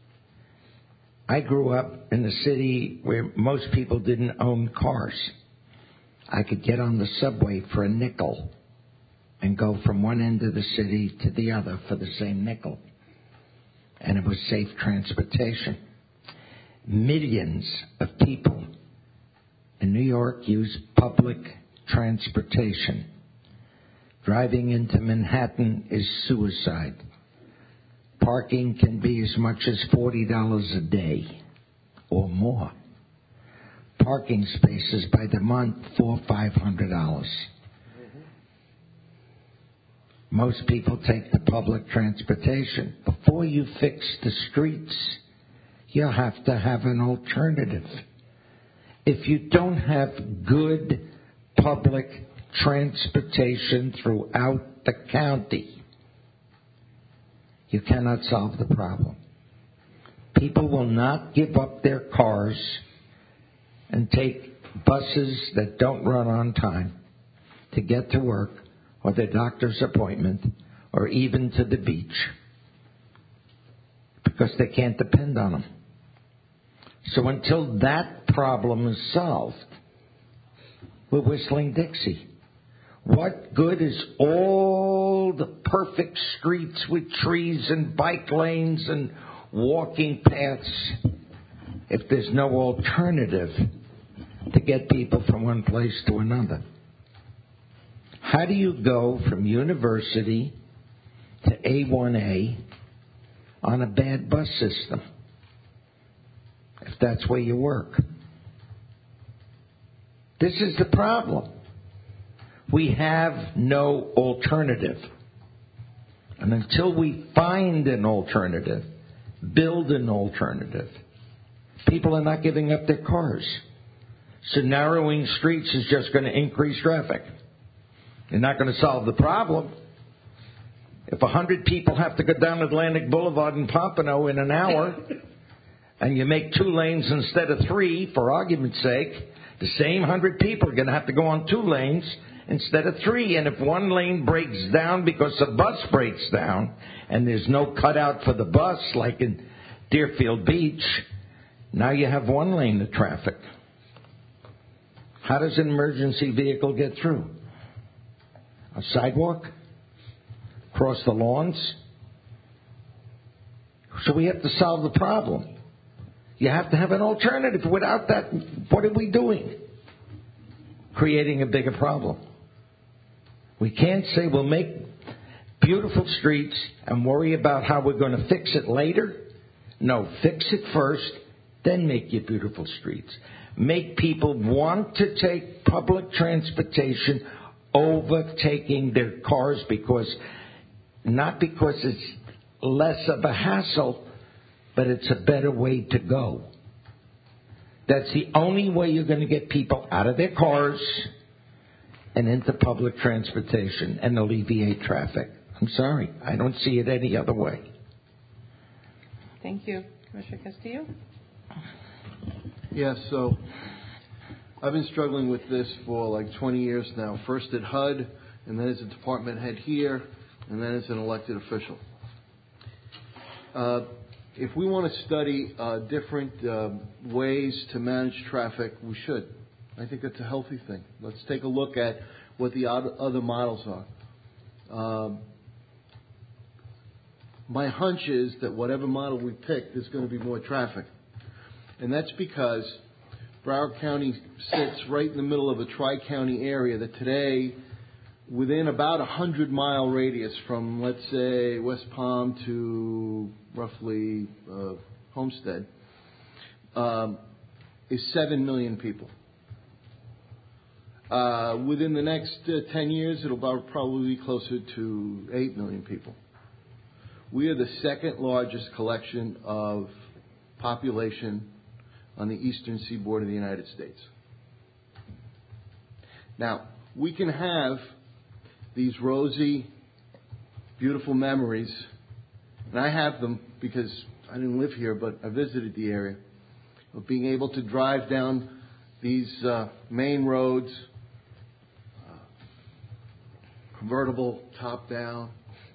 I grew up in a city where most people didn't own cars. I could get on the subway for a nickel and go from one end of the city to the other for the same nickel. And it was safe transportation. Millions of people in New York use public transportation. Driving into Manhattan is suicide. Parking can be as much as $40 a day or more. Parking spaces by the month, $400-500. Most people take the public transportation. Before you fix the streets, you have to have an alternative. If you don't have good public transportation throughout the county, you cannot solve the problem. People will not give up their cars and take buses that don't run on time to get to work or their doctor's appointment or even to the beach because they can't depend on them. So until that problem is solved, we're whistling Dixie. What good is all the perfect streets with trees and bike lanes and walking paths if there's no alternative to get people from one place to another? How do you go from University to A1A on a bad bus system, if that's where you work? This is the problem. We have no alternative. And until we find an alternative, build an alternative, people are not giving up their cars. So narrowing streets is just going to increase traffic. You're not going to solve the problem. If 100 people have to go down Atlantic Boulevard in Pompano in an hour, and you make 2 lanes instead of 3, for argument's sake, the same 100 people are going to have to go on 2 lanes instead of 3. And if one lane breaks down because a bus breaks down, and there's no cutout for the bus like in Deerfield Beach, now you have 1 lane of traffic. How does an emergency vehicle get through? A sidewalk? Across the lawns? So we have to solve the problem. You have to have an alternative. Without that, what are we doing? Creating a bigger problem. We can't say we'll make beautiful streets and worry about how we're going to fix it later. No, fix it first, then make your beautiful streets. Make people want to take public transportation over taking their cars not because it's less of a hassle, but it's a better way to go. That's the only way you're going to get people out of their cars and into public transportation and alleviate traffic. I'm sorry, I don't see it any other way. Thank you. Commissioner Castillo? Yes, so I've been struggling with this for like 20 years now. First at HUD, and then as a department head here, and then as an elected official. If we want to study different ways to manage traffic, we should. I think that's a healthy thing. Let's take a look at what the other models are. My hunch is that whatever model we pick, there's going to be more traffic. And that's because Broward County sits right in the middle of a tri-county area that today, within about 100-mile radius from, let's say, West Palm to roughly Homestead, is 7 million people. Within the next 10 years, it'll probably be closer to 8 million people. We are the second largest collection of population on the eastern seaboard of the United States. Now, we can have these rosy, beautiful memories, and I have them because I didn't live here, but I visited the area, of being able to drive down these main roads, convertible, top down,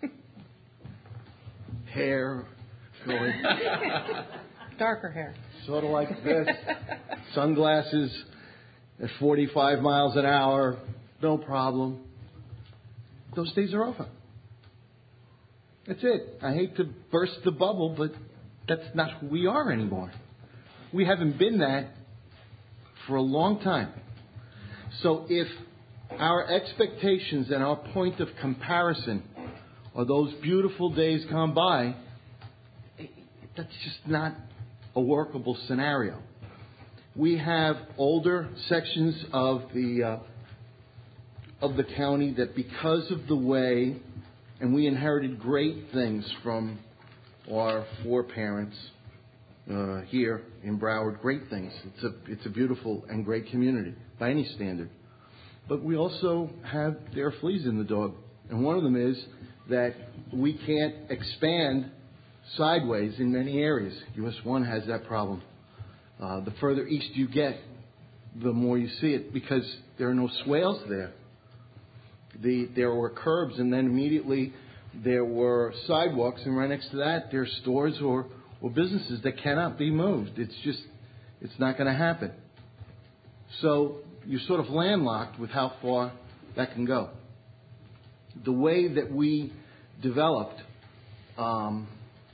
hair going darker hair, sort of like this, sunglasses at 45 miles an hour, no problem. Those days are over. That's it. I hate to burst the bubble, but that's not who we are anymore. We haven't been that for a long time. So if our expectations and our point of comparison are those beautiful days gone by, that's just not a workable scenario. We have older sections of the county that, because of the way, and we inherited great things from our foreparents here in Broward, great things. It's a beautiful and great community by any standard. But we also have, there are fleas in the dog. And one of them is that we can't expand sideways in many areas. US 1 has that problem. The further east you get, the more you see it, because there are no swales there. There were curbs, and then immediately there were sidewalks, and right next to that there are stores or businesses that cannot be moved. It's not going to happen. So you're sort of landlocked with how far that can go. The way that we developed, even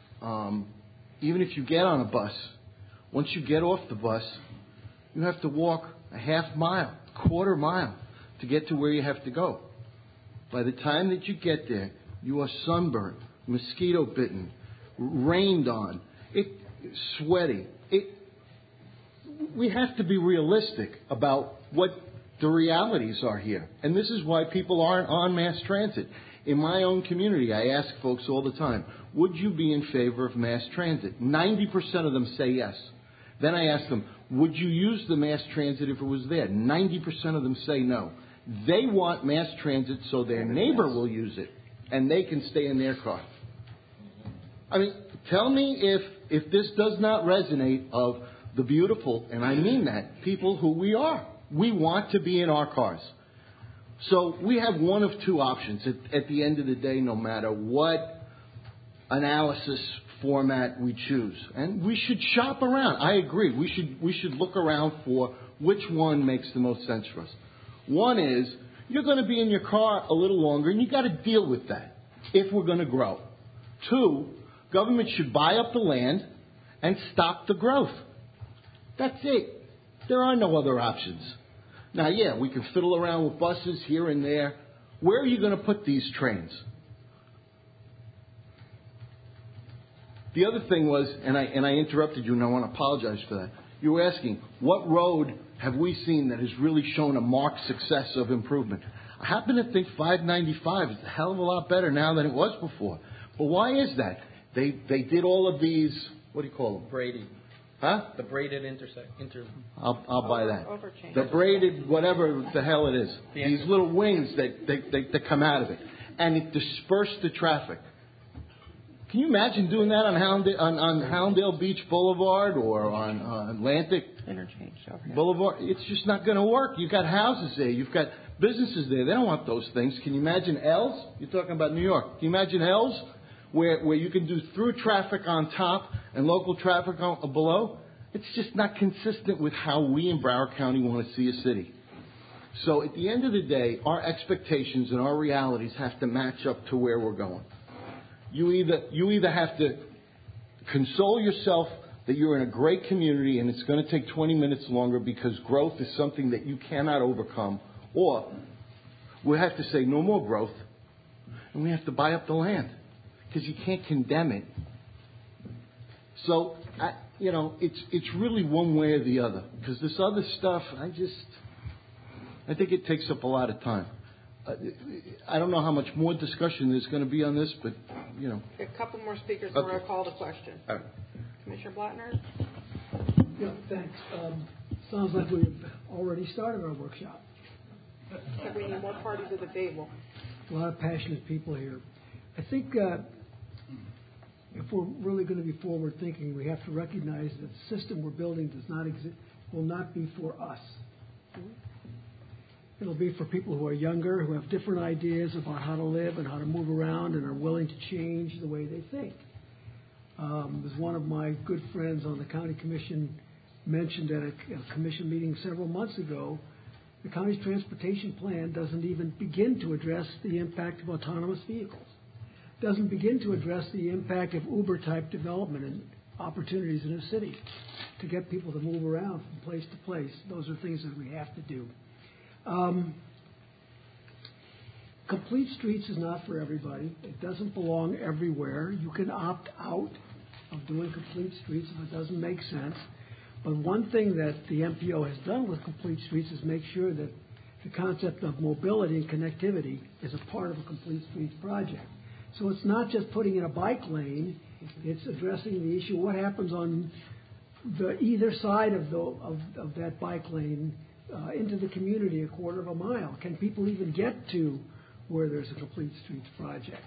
if you get on a bus, once you get off the bus, you have to walk a half mile, quarter mile to get to where you have to go. By the time that you get there, you are sunburned, mosquito bitten, rained on, sweaty. We have to be realistic about what the realities are here. And this is why people aren't on mass transit. In my own community, I ask folks all the time, would you be in favor of mass transit? 90% of them say yes. Then I ask them, would you use the mass transit if it was there? 90% of them say no. They want mass transit so their neighbor will use it and they can stay in their car. I mean, tell me if this does not resonate of the beautiful, and I mean that, people who we are. We want to be in our cars. So we have one of two options at the end of the day, no matter what analysis format we choose. And we should shop around. I agree. We should look around for which one makes the most sense for us. One is, you're going to be in your car a little longer, and you've got to deal with that if we're going to grow. Two, government should buy up the land and stop the growth. That's it. There are no other options. Now, yeah, we can fiddle around with buses here and there. Where are you going to put these trains? The other thing was, and I interrupted you, and I want to apologize for that. You were asking, what road have we seen that has really shown a marked success of improvement? I happen to think 595 is a hell of a lot better now than it was before. But why is that? They did all of these, what do you call them? Braided. Huh? The braided I'll buy that. The braided, whatever the hell it is. These little wings that come out of it. And it dispersed the traffic. Can you imagine doing that on Hallandale Beach Boulevard or on Atlantic Interchange Boulevard? It's just not going to work. You've got houses there. You've got businesses there. They don't want those things. Can you imagine L's? You're talking about New York. Can you imagine L's where you can do through traffic on top and local traffic below? It's just not consistent with how we in Broward County want to see a city. So at the end of the day, our expectations and our realities have to match up to where we're going. You either have to console yourself that you're in a great community and it's going to take 20 minutes longer because growth is something that you cannot overcome, or we have to say no more growth and we have to buy up the land because you can't condemn it. So, it's really one way or the other, because this other stuff, I think it takes up a lot of time. I don't know how much more discussion there's going to be on this, but, A couple more speakers, Okay. we're going to call the question. All right. Commissioner Blattner? Yeah, thanks. Sounds like we've already started our workshop. We need more parties at the table. A lot of passionate people here. I think if we're really going to be forward thinking, we have to recognize that the system we're building does not exist, will not be for us. It'll be for people who are younger, who have different ideas about how to live and how to move around and are willing to change the way they think. As one of my good friends on the county commission mentioned at a commission meeting several months ago, the county's transportation plan doesn't even begin to address the impact of autonomous vehicles. Doesn't begin to address the impact of Uber-type development and opportunities in a city to get people to move around from place to place. Those are things that we have to do. Complete streets is not for everybody. It doesn't belong everywhere. You can opt out of doing complete streets if it doesn't make sense. But one thing that the MPO has done with complete streets is make sure that the concept of mobility and connectivity is a part of a complete streets project. So it's not just putting in a bike lane, it's addressing the issue, what happens on the either side of that bike lane into the community a quarter of a mile. Can people even get to where there's a complete streets project?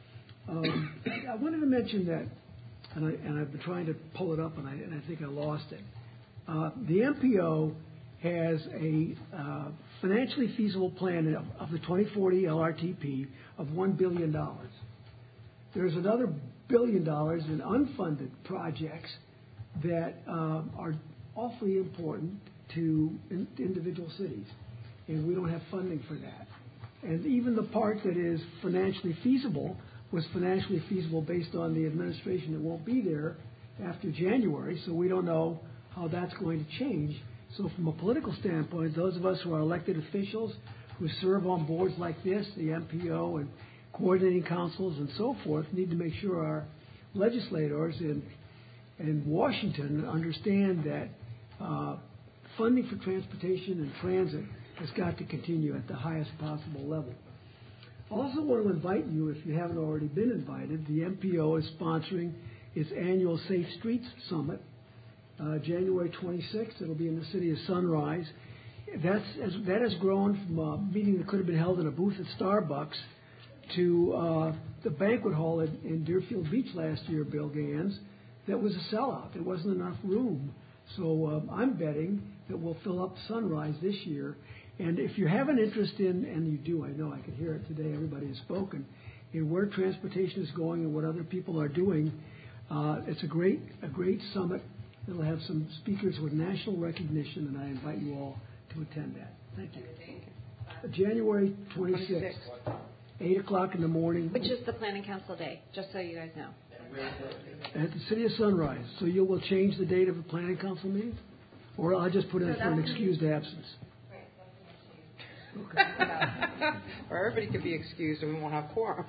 I wanted to mention that, and I've been trying to pull it up, and I think I lost it. The MPO has a financially feasible plan of the 2040 LRTP of $1 billion. There's another $1 billion in unfunded projects that are awfully important to individual cities, and we don't have funding for that. And even the part that is financially feasible was financially feasible based on the administration that won't be there after January, so we don't know how that's going to change. So from a political standpoint, those of us who are elected officials who serve on boards like this, the MPO and coordinating councils and so forth, need to make sure our legislators in Washington understand that funding for transportation and transit has got to continue at the highest possible level. I also want to invite you, if you haven't already been invited, the MPO is sponsoring its annual Safe Streets Summit, January 26th. It'll be in the city of Sunrise. That has grown from a meeting that could have been held in a booth at Starbucks to the banquet hall in Deerfield Beach last year, Bill Gans, that was a sellout. There wasn't enough room. So I'm betting that we'll fill up Sunrise this year. And if you have an interest in, and you do, I know I can hear it today, everybody has spoken, in where transportation is going and what other people are doing, it's a great summit. It'll have some speakers with national recognition, and I invite you all to attend that. Thank you. January 26th, 8 o'clock in the morning. Which is the Planning Council day, just so you guys know. At the city of Sunrise. So you will change the date of the Planning Council meeting? Or I'll just put in for an excused absence? Okay. Or everybody could be excused and we won't have quorum.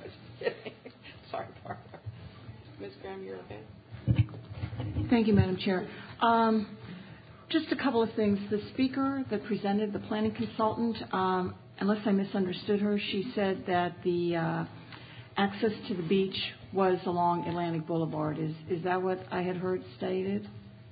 Sorry, Barbara. Ms. Graham, you're okay? Thank you, Madam Chair. Just a couple of things. The speaker that presented, the planning consultant, unless I misunderstood her, she said that the access to the beach was along Atlantic Boulevard. Is that what I had heard stated?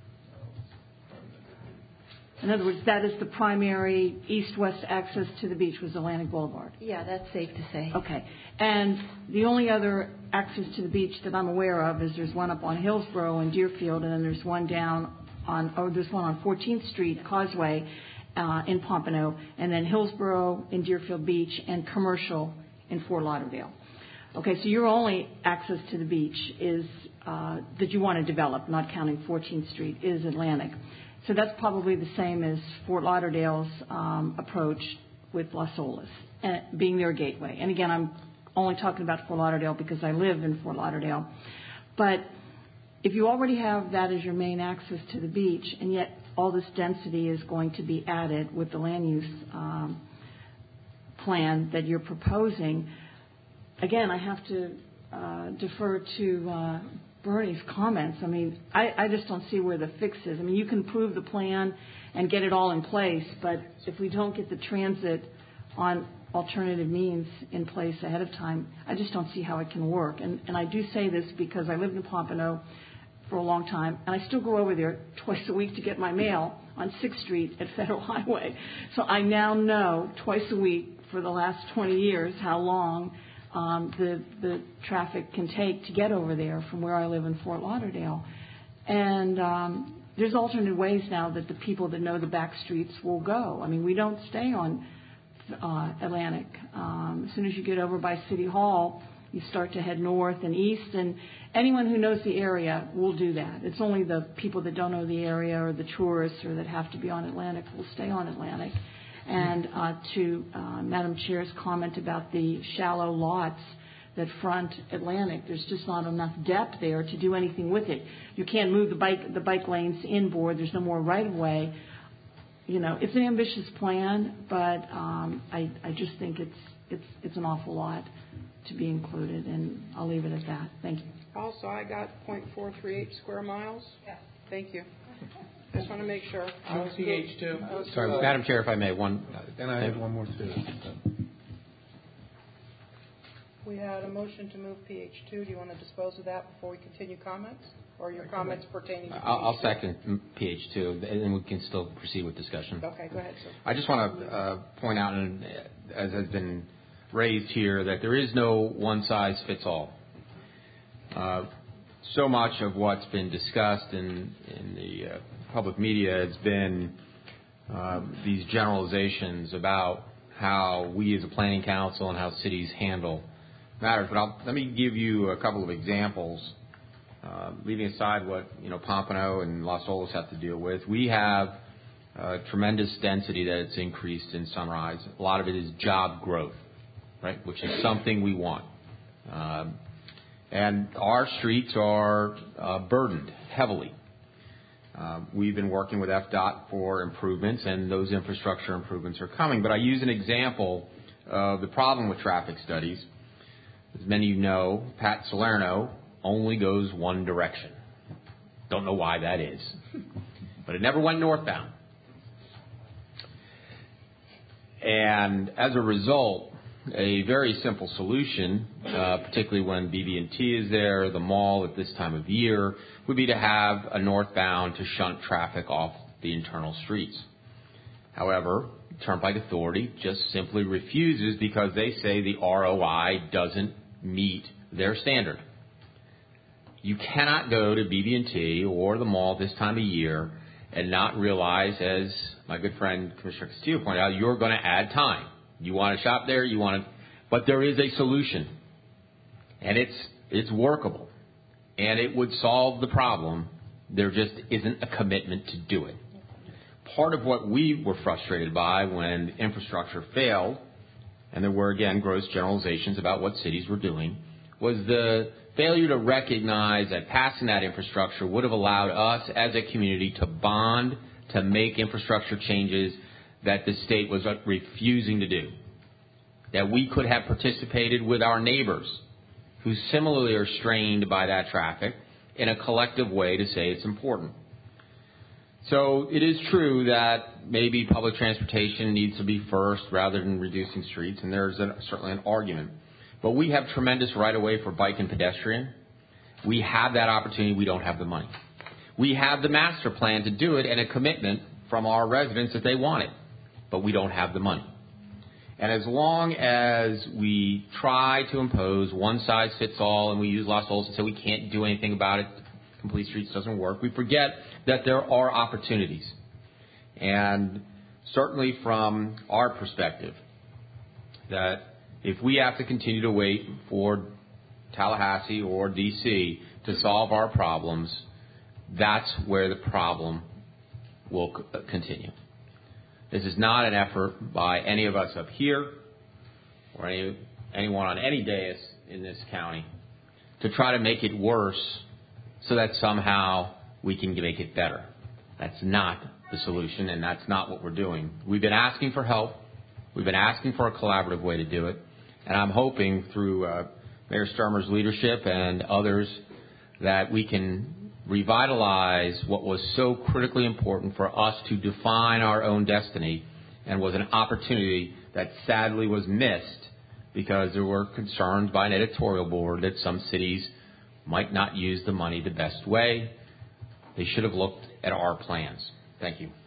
In other words, that is the primary east-west access to the beach was Atlantic Boulevard. Yeah, that's safe to say. Okay. And the only other access to the beach that I'm aware of is there's one up on Hillsborough and Deerfield, and then there's one there's one on 14th Street Causeway in Pompano, and then Hillsborough in Deerfield Beach and Commercial in Fort Lauderdale. Okay, so your only access to the beach is that you want to develop, not counting 14th Street, is Atlantic. So that's probably the same as Fort Lauderdale's approach with Las Olas, being their gateway. And again, I'm only talking about Fort Lauderdale because I live in Fort Lauderdale. But if you already have that as your main access to the beach, and yet all this density is going to be added with the land use plan that you're proposing, again, I have to defer to Bernie's comments. I mean, I just don't see where the fix is. I mean, you can approve the plan and get it all in place, but if we don't get the transit on alternative means in place ahead of time, I just don't see how it can work. And I do say this because I lived in Pompano for a long time, and I still go over there twice a week to get my mail on 6th Street at Federal Highway. So I now know twice a week for the last 20 years how long the traffic can take to get over there from where I live in Fort Lauderdale. And there's alternate ways now that the people that know the back streets will go. I mean, we don't stay on Atlantic. As soon as you get over by City Hall, you start to head north and east, and anyone who knows the area will do that. It's only the people that don't know the area or the tourists or that have to be on Atlantic will stay on Atlantic. And to Madam Chair's comment about the shallow lots that front Atlantic, there's just not enough depth there to do anything with it. You can't move the bike lanes inboard. There's no more right-of-way. You know, it's an ambitious plan, but I just think it's an awful lot to be included, and I'll leave it at that. Thank you. Also, I got 0.438 square miles. Yes. Thank you. Just want to make sure. PH2. Sorry, Madam Chair, if I may, Then I have one more too. We had a motion to move PH2. Do you want to dispose of that before we continue comments, or your comments pertaining to PH2? I'll second PH2, and we can still proceed with discussion. Okay, go ahead, sir. I just want to point out, and as has been raised here, that there is no one-size-fits-all. So much of what's been discussed in the public media has been these generalizations about how we as a planning council and how cities handle matters. But let me give you a couple of examples. Leaving aside what Pompano and Las Olas have to deal with, we have tremendous density that's increased in Sunrise. A lot of it is job growth, right, which is something we want. And our streets are burdened heavily. We've been working with FDOT for improvements, and those infrastructure improvements are coming. But I use an example of the problem with traffic studies. As many of you know, Pat Salerno only goes one direction. Don't know why that is. But it never went northbound. And as a result, a very simple solution, particularly when BB&T is there, the mall at this time of year, would be to have a northbound to shunt traffic off the internal streets. However, Turnpike Authority just simply refuses because they say the ROI doesn't meet their standard. You cannot go to BB&T or the mall this time of year and not realize, as my good friend Commissioner Castillo pointed out, you're going to add time. You want to shop there, but there is a solution, and it's workable, and it would solve the problem. There just isn't a commitment to do it. Part of what we were frustrated by when infrastructure failed, and there were, again, gross generalizations about what cities were doing, was the failure to recognize that passing that infrastructure would have allowed us as a community to bond, to make infrastructure changes that the state was refusing to do. That we could have participated with our neighbors who similarly are strained by that traffic in a collective way to say it's important. So it is true that maybe public transportation needs to be first rather than reducing streets, and there's certainly an argument. But we have tremendous right-of-way for bike and pedestrian. We have that opportunity. We don't have the money. We have the master plan to do it and a commitment from our residents that they want it, but we don't have the money. And as long as we try to impose one-size-fits-all and we use Las Olas and say we can't do anything about it, complete streets doesn't work, we forget that there are opportunities. And certainly from our perspective, that if we have to continue to wait for Tallahassee or D.C. to solve our problems, that's where the problem will continue. This is not an effort by any of us up here or anyone on any dais in this county to try to make it worse so that somehow we can make it better. That's not the solution, and that's not what we're doing. We've been asking for help. We've been asking for a collaborative way to do it, and I'm hoping through Mayor Sturmer's leadership and others that we can revitalize what was so critically important for us to define our own destiny and was an opportunity that sadly was missed because there were concerns by an editorial board that some cities might not use the money the best way. They should have looked at our plans. Thank you.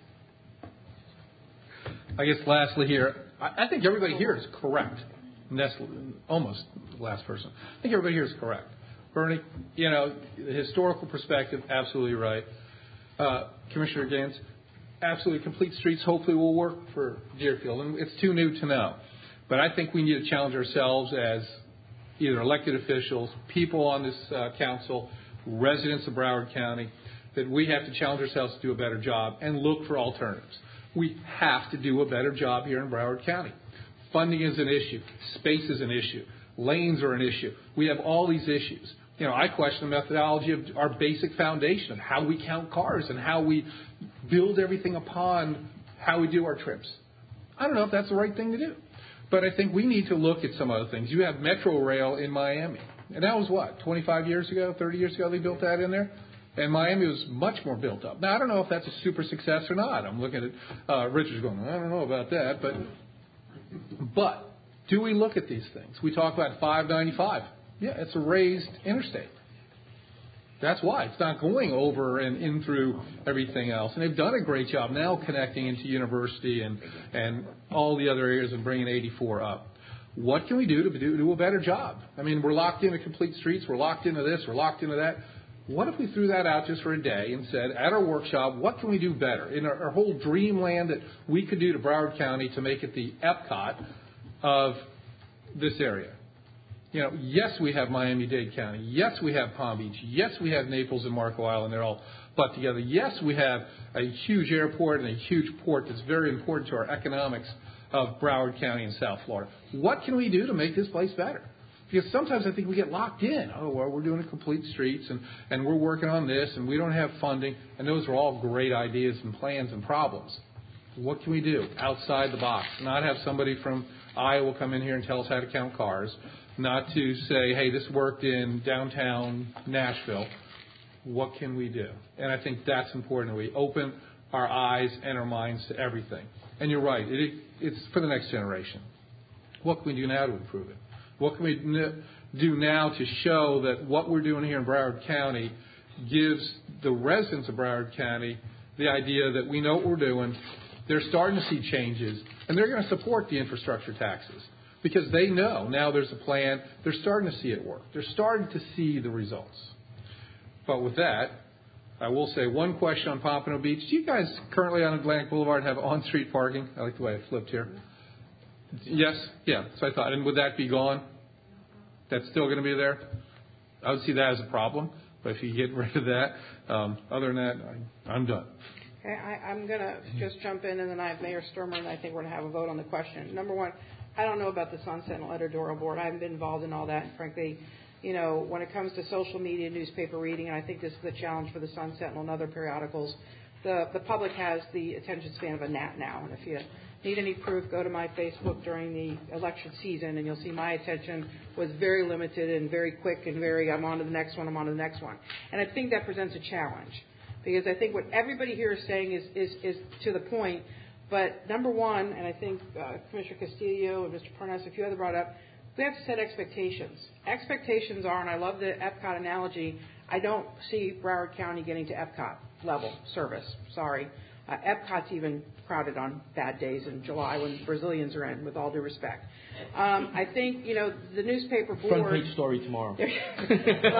I guess lastly here, I think everybody here is correct. And that's almost the last person. I think everybody here is correct. Bernie, the historical perspective, absolutely right. Commissioner Gans, absolutely complete streets hopefully will work for Deerfield. And it's too new to know. But I think we need to challenge ourselves as either elected officials, people on this council, residents of Broward County, that we have to challenge ourselves to do a better job and look for alternatives. We have to do a better job here in Broward County. Funding is an issue. Space is an issue. Lanes are an issue. We have all these issues. I question the methodology of our basic foundation of how we count cars and how we build everything upon how we do our trips. I don't know if that's the right thing to do. But I think we need to look at some other things. You have Metro Rail in Miami. And that was what, 25 years ago, 30 years ago they built that in there? And Miami was much more built up. Now, I don't know if that's a super success or not. I'm looking at Richard's going, I don't know about that. But do we look at these things? We talk about 595. Yeah, it's a raised interstate. That's why. It's not going over and in through everything else. And they've done a great job now connecting into University and all the other areas and bringing 84 up. What can we do to do a better job? I mean, we're locked into complete streets. We're locked into this. We're locked into that. What if we threw that out just for a day and said, at our workshop, what can we do better in our whole dreamland that we could do to Broward County to make it the Epcot of this area? Yes, we have Miami-Dade County. Yes, we have Palm Beach. Yes, we have Naples and Marco Island. They're all butt together. Yes, we have a huge airport and a huge port that's very important to our economics of Broward County and South Florida. What can we do to make this place better? Because sometimes I think we get locked in. Oh, well, we're doing a complete streets and we're working on this and we don't have funding. And those are all great ideas and plans and problems. What can we do outside the box? Not have somebody from Iowa come in here and tell us how to count cars. Not to say, hey, this worked in downtown Nashville. What can we do? And I think that's important. We open our eyes and our minds to everything. And you're right. It's for the next generation. What can we do now to improve it? What can we do now to show that what we're doing here in Broward County gives the residents of Broward County the idea that we know what we're doing, they're starting to see changes, and they're going to support the infrastructure taxes because they know now there's a plan. They're starting to see it work. They're starting to see the results. But with that, I will say one question on Pompano Beach. Do you guys currently on Atlantic Boulevard have on-street parking? I like the way I flipped here. Yes? Yeah, so I thought. And would that be gone? That's still going to be there? I would see that as a problem. But if you get rid of that, other than that, I'm done. Okay, I'm going to just jump in, and then I have Mayor Sturmer, and I think we're going to have a vote on the question. Number one, I don't know about the Sun Sentinel editorial board. I haven't been involved in all that. And frankly, when it comes to social media, newspaper reading, and I think this is the challenge for the Sun Sentinel and other periodicals, the public has the attention span of a gnat now. And if you need any proof, go to my Facebook during the election season, and you'll see my attention was very limited and very quick and I'm on to the next one, I'm on to the next one. And I think that presents a challenge because I think what everybody here is saying is to the point. But number one, and I think Commissioner Castillo and Mr. Parnas, a few other brought up, we have to set expectations. Expectations are, and I love the Epcot analogy, I don't see Broward County getting to Epcot level service. Sorry. Epcot's even crowded on bad days in July when Brazilians are in, with all due respect. I think, the newspaper board... Front page story tomorrow. Well, that's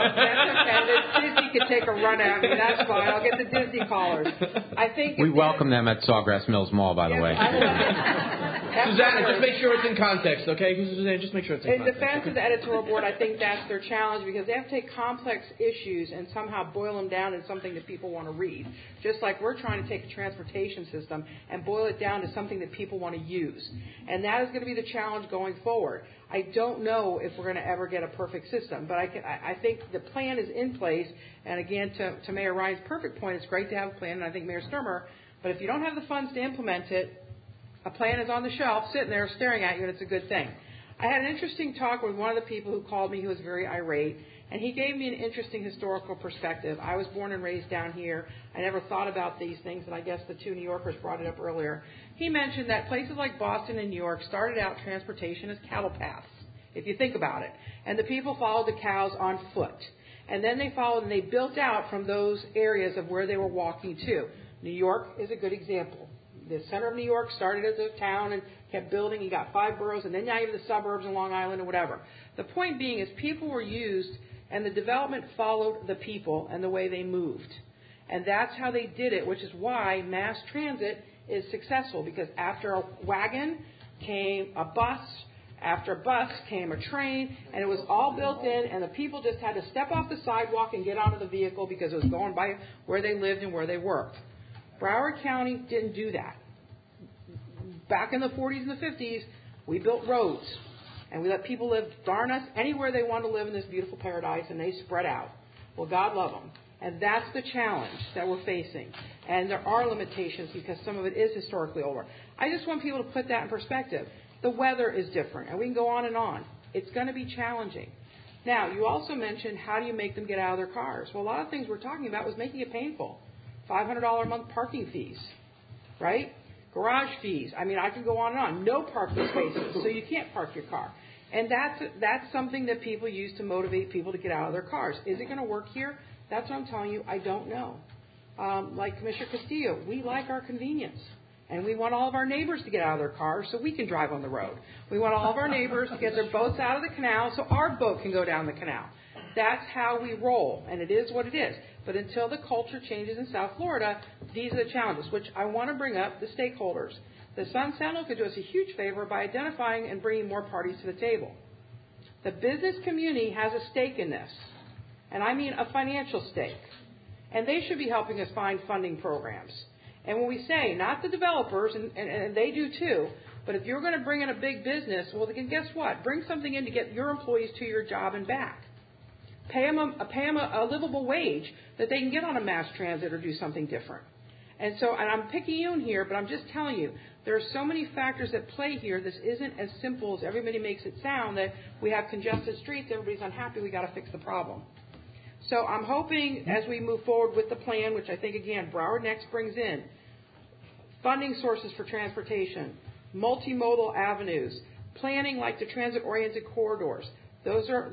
okay. Disney could take a run at me. That's fine. I'll get the Disney callers. I think... We welcome them at Sawgrass Mills Mall, by the way. Susanna, just make sure it's in context, okay? Susanna, just make sure it's in context. In defense of the editorial board, I think that's their challenge because they have to take complex issues and somehow boil them down into something that people want to read. Just like we're trying to take a transportation system and boil it down to something that people want to use. And that is going to be the challenge going forward. I don't know if we're going to ever get a perfect system, but I think the plan is in place. And again, to Mayor Ryan's perfect point, it's great to have a plan, and I think Mayor Sturmer, but if you don't have the funds to implement it, a plan is on the shelf, sitting there staring at you, and it's a good thing. I had an interesting talk with one of the people who called me who was very irate, and he gave me an interesting historical perspective. I was born and raised down here. I never thought about these things, and I guess the two New Yorkers brought it up earlier. He mentioned that places like Boston and New York started out transportation as cattle paths, if you think about it. And the people followed the cows on foot. And then they followed and they built out from those areas of where they were walking to. New York is a good example. The center of New York started as a town and kept building. You got 5 boroughs, and then now you have the suburbs and Long Island and whatever. The point being is people were used, and the development followed the people and the way they moved. And that's how they did it, which is why mass transit is successful, because after a wagon came a bus, after a bus came a train, and it was all built in, and the people just had to step off the sidewalk and get onto the vehicle because it was going by where they lived and where they worked. Broward County didn't do that. Back in the 40s and the 50s, we built roads, and we let people live, darn us, anywhere they wanted to live in this beautiful paradise, and they spread out. Well, God love them. And that's the challenge that we're facing. And there are limitations because some of it is historically older. I just want people to put that in perspective. The weather is different, and we can go on and on. It's going to be challenging. Now, you also mentioned how do you make them get out of their cars? Well, a lot of things we're talking about was making it painful. $500 a month parking fees, right? Garage fees. I mean, I could go on and on. No parking spaces, so you can't park your car. And that's something that people use to motivate people to get out of their cars. Is it going to work here? That's what I'm telling you. I don't know. Like Commissioner Castillo, we like our convenience. And we want all of our neighbors to get out of their cars so we can drive on the road. We want all of our neighbors to get their boats out of the canal so our boat can go down the canal. That's how we roll, and it is what it is. But until the culture changes in South Florida, these are the challenges, which I want to bring up the stakeholders. The Sun Sentinel could do us a huge favor by identifying and bringing more parties to the table. The business community has a stake in this, and I mean a financial stake. And they should be helping us find funding programs. And when we say, not the developers, and they do too, but if you're going to bring in a big business, well, then guess what? Bring something in to get your employees to your job and back. Pay them a livable wage that they can get on a mass transit or do something different. And I'm picking you in here, but I'm just telling you, there are so many factors at play here. This isn't as simple as everybody makes it sound, that we have congested streets, everybody's unhappy, we got to fix the problem. So I'm hoping as we move forward with the plan, which I think, again, Broward Next brings in, funding sources for transportation, multimodal avenues, planning like the transit-oriented corridors. They're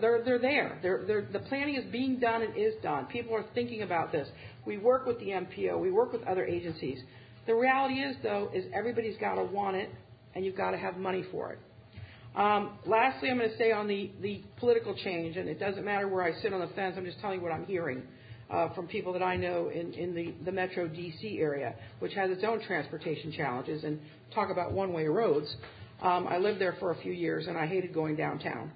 there. The planning is being done and is done. People are thinking about this. We work with the MPO. We work with other agencies. The reality is, though, is everybody's got to want it, and you've got to have money for it. Lastly, I'm going to say on the political change, and it doesn't matter where I sit on the fence, I'm just telling you what I'm hearing from people that I know in the Metro D.C. area, which has its own transportation challenges, and talk about one-way roads. I lived there for a few years, and I hated going downtown.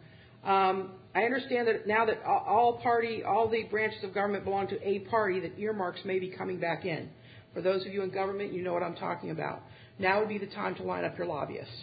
I understand that now that all the branches of government belong to a party, that earmarks may be coming back in. For those of you in government, you know what I'm talking about. Now would be the time to line up your lobbyists.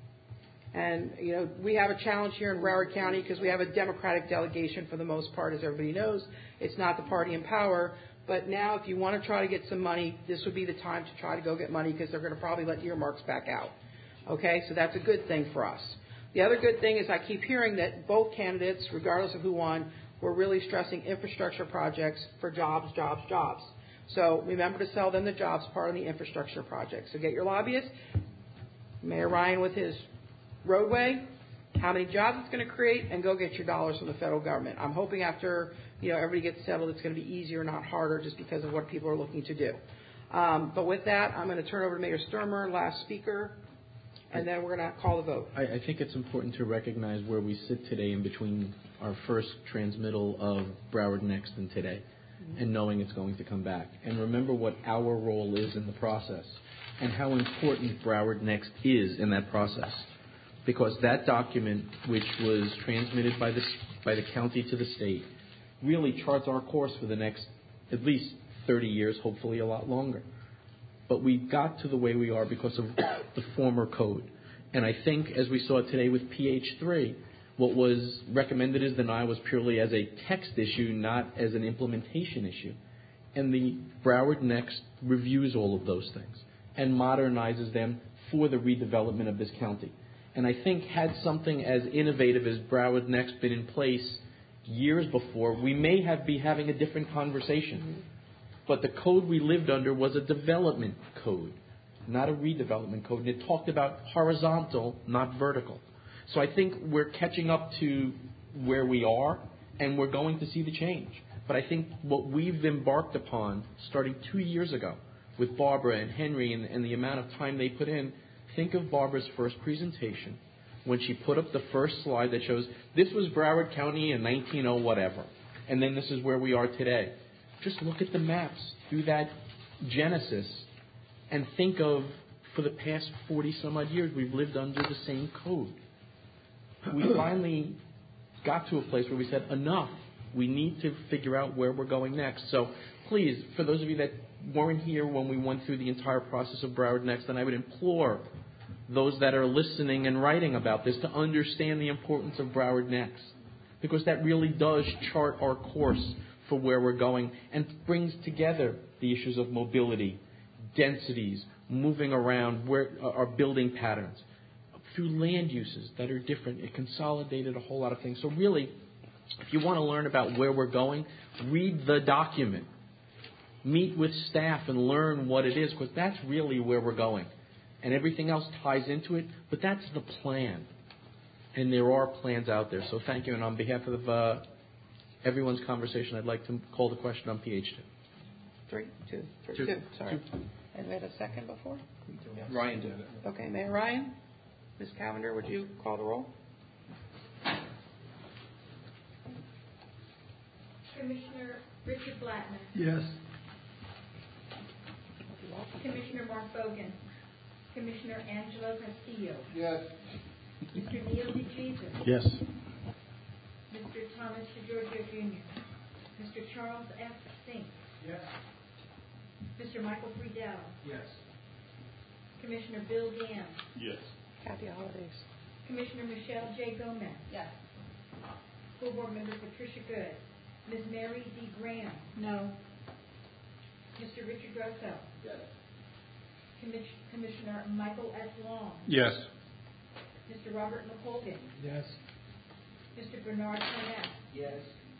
And, we have a challenge here in Broward County because we have a Democratic delegation for the most part, as everybody knows. It's not the party in power. But now if you want to try to get some money, this would be the time to try to go get money because they're going to probably let earmarks back out. Okay, so that's a good thing for us. The other good thing is I keep hearing that both candidates, regardless of who won, were really stressing infrastructure projects for jobs, jobs, jobs. So remember to sell them the jobs part of the infrastructure project. So get your lobbyists. Mayor Ryan with his roadway, how many jobs it's going to create, and go get your dollars from the federal government. I'm hoping after everybody gets settled, it's going to be easier, not harder, just because of what people are looking to do. But with that, I'm going to turn over to Mayor Sturmer, last speaker, and then we're going to call the vote. I think it's important to recognize where we sit today in between our first transmittal of Broward Next and today, and knowing it's going to come back. And remember what our role is in the process and how important Broward Next is in that process. Because that document, which was transmitted by the county to the state, really charts our course for the next at least 30 years, hopefully a lot longer. But we got to the way we are because of the former code. And I think, as we saw today with PH3, what was recommended as denial was purely as a text issue, not as an implementation issue. And the Broward Next reviews all of those things and modernizes them for the redevelopment of this county. And I think had something as innovative as Broward Next been in place years before, we may be having a different conversation. But the code we lived under was a development code, not a redevelopment code. And it talked about horizontal, not vertical. So I think we're catching up to where we are, and we're going to see the change. But I think what we've embarked upon starting 2 years ago with Barbara and Henry and the amount of time they put in, think of Barbara's first presentation when she put up the first slide that shows this was Broward County in 1900 whatever, and then this is where we are today. Just look at the maps, do that genesis, and think of, for the past 40 some odd years, we've lived under the same code. We finally got to a place where we said, enough. We need to figure out where we're going next. So please, for those of you that weren't here when we went through the entire process of Broward Next, then I would implore those that are listening and writing about this to understand the importance of Broward Next, because that really does chart our course for where we're going and brings together the issues of mobility, densities, moving around, where our building patterns, through land uses that are different. It consolidated a whole lot of things. So really, if you want to learn about where we're going, read the document. Meet with staff and learn what it is, because that's really where we're going. And everything else ties into it, but that's the plan. And there are plans out there. So thank you. And on behalf of everyone's conversation, I'd like to call the question on PH2. Two. Sorry. And we had a second before? Ryan did it. Okay, Mayor Ryan? Ms. Cavender, would you call the roll? Commissioner Richard Blattman. Yes. Commissioner Mark Bogan. Commissioner Angelo Castillo. Yes. Mr. Neil DeJesus. Yes. Mr. Thomas DeGiorgio Jr. Mr. Charles F. Sink. Yes. Mr. Michael Friedel. Yes. Commissioner Bill Gant. Yes. Happy holidays. Commissioner Michelle J. Gomez. Yes. School Board Member Patricia Good. Ms. Mary D. Graham. No. Mr. Richard Grosso. Yes. Commissioner Michael S. Long. Yes. Mr. Robert McColgan. Yes. Mr. Bernard Cornett. Yes.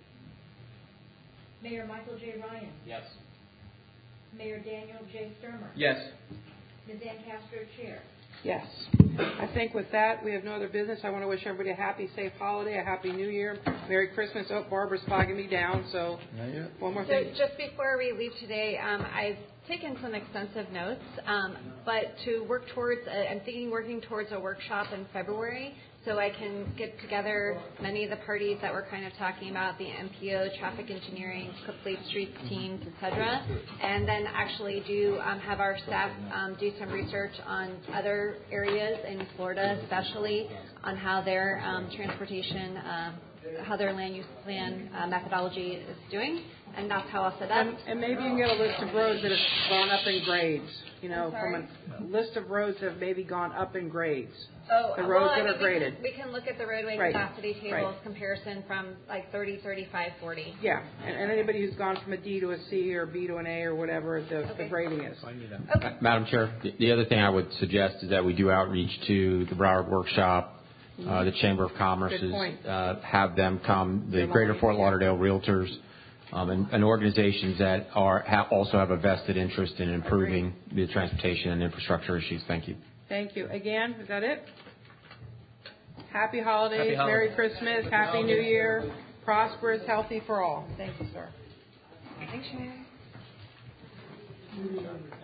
Mayor Michael J. Ryan. Yes. Mayor Daniel J. Sturmer. Yes. Ms. Ann Castro, Chair. Yes. I think with that, we have no other business. I want to wish everybody a happy, safe holiday, a happy New Year, Merry Christmas. Oh, Barbara's fogging me down, so one more thing. So just before we leave today, I've taken some extensive notes, but to work towards, I'm thinking working towards a workshop in February, so I can get together many of the parties that we're kind of talking about, the MPO, traffic engineering, complete streets teams, etc., and then actually do have our staff do some research on other areas in Florida, especially on how their transportation, how their land use plan methodology is doing, and that's how I'll set up. And maybe you can get a list of roads that have gone up in grades. You know, from a list of roads that have maybe gone up in grades. The roads that are graded. We can look at the roadway capacity tables comparison from like 30, 35, 40. Yeah, and anybody who's gone from a D to a C or B to an A or whatever the grading is. Okay. Madam Chair, the other thing I would suggest is that we do outreach to the Broward Workshop, the Chamber of Commerce, have them come, the Greater Fort Lauderdale Realtors, and organizations that also have a vested interest in improving the transportation and infrastructure issues. Thank you. Thank you. Again, is that it? Happy holidays, Merry Christmas, Happy New Year, prosperous, healthy for all. Thank you, sir. Thanks, Sharon.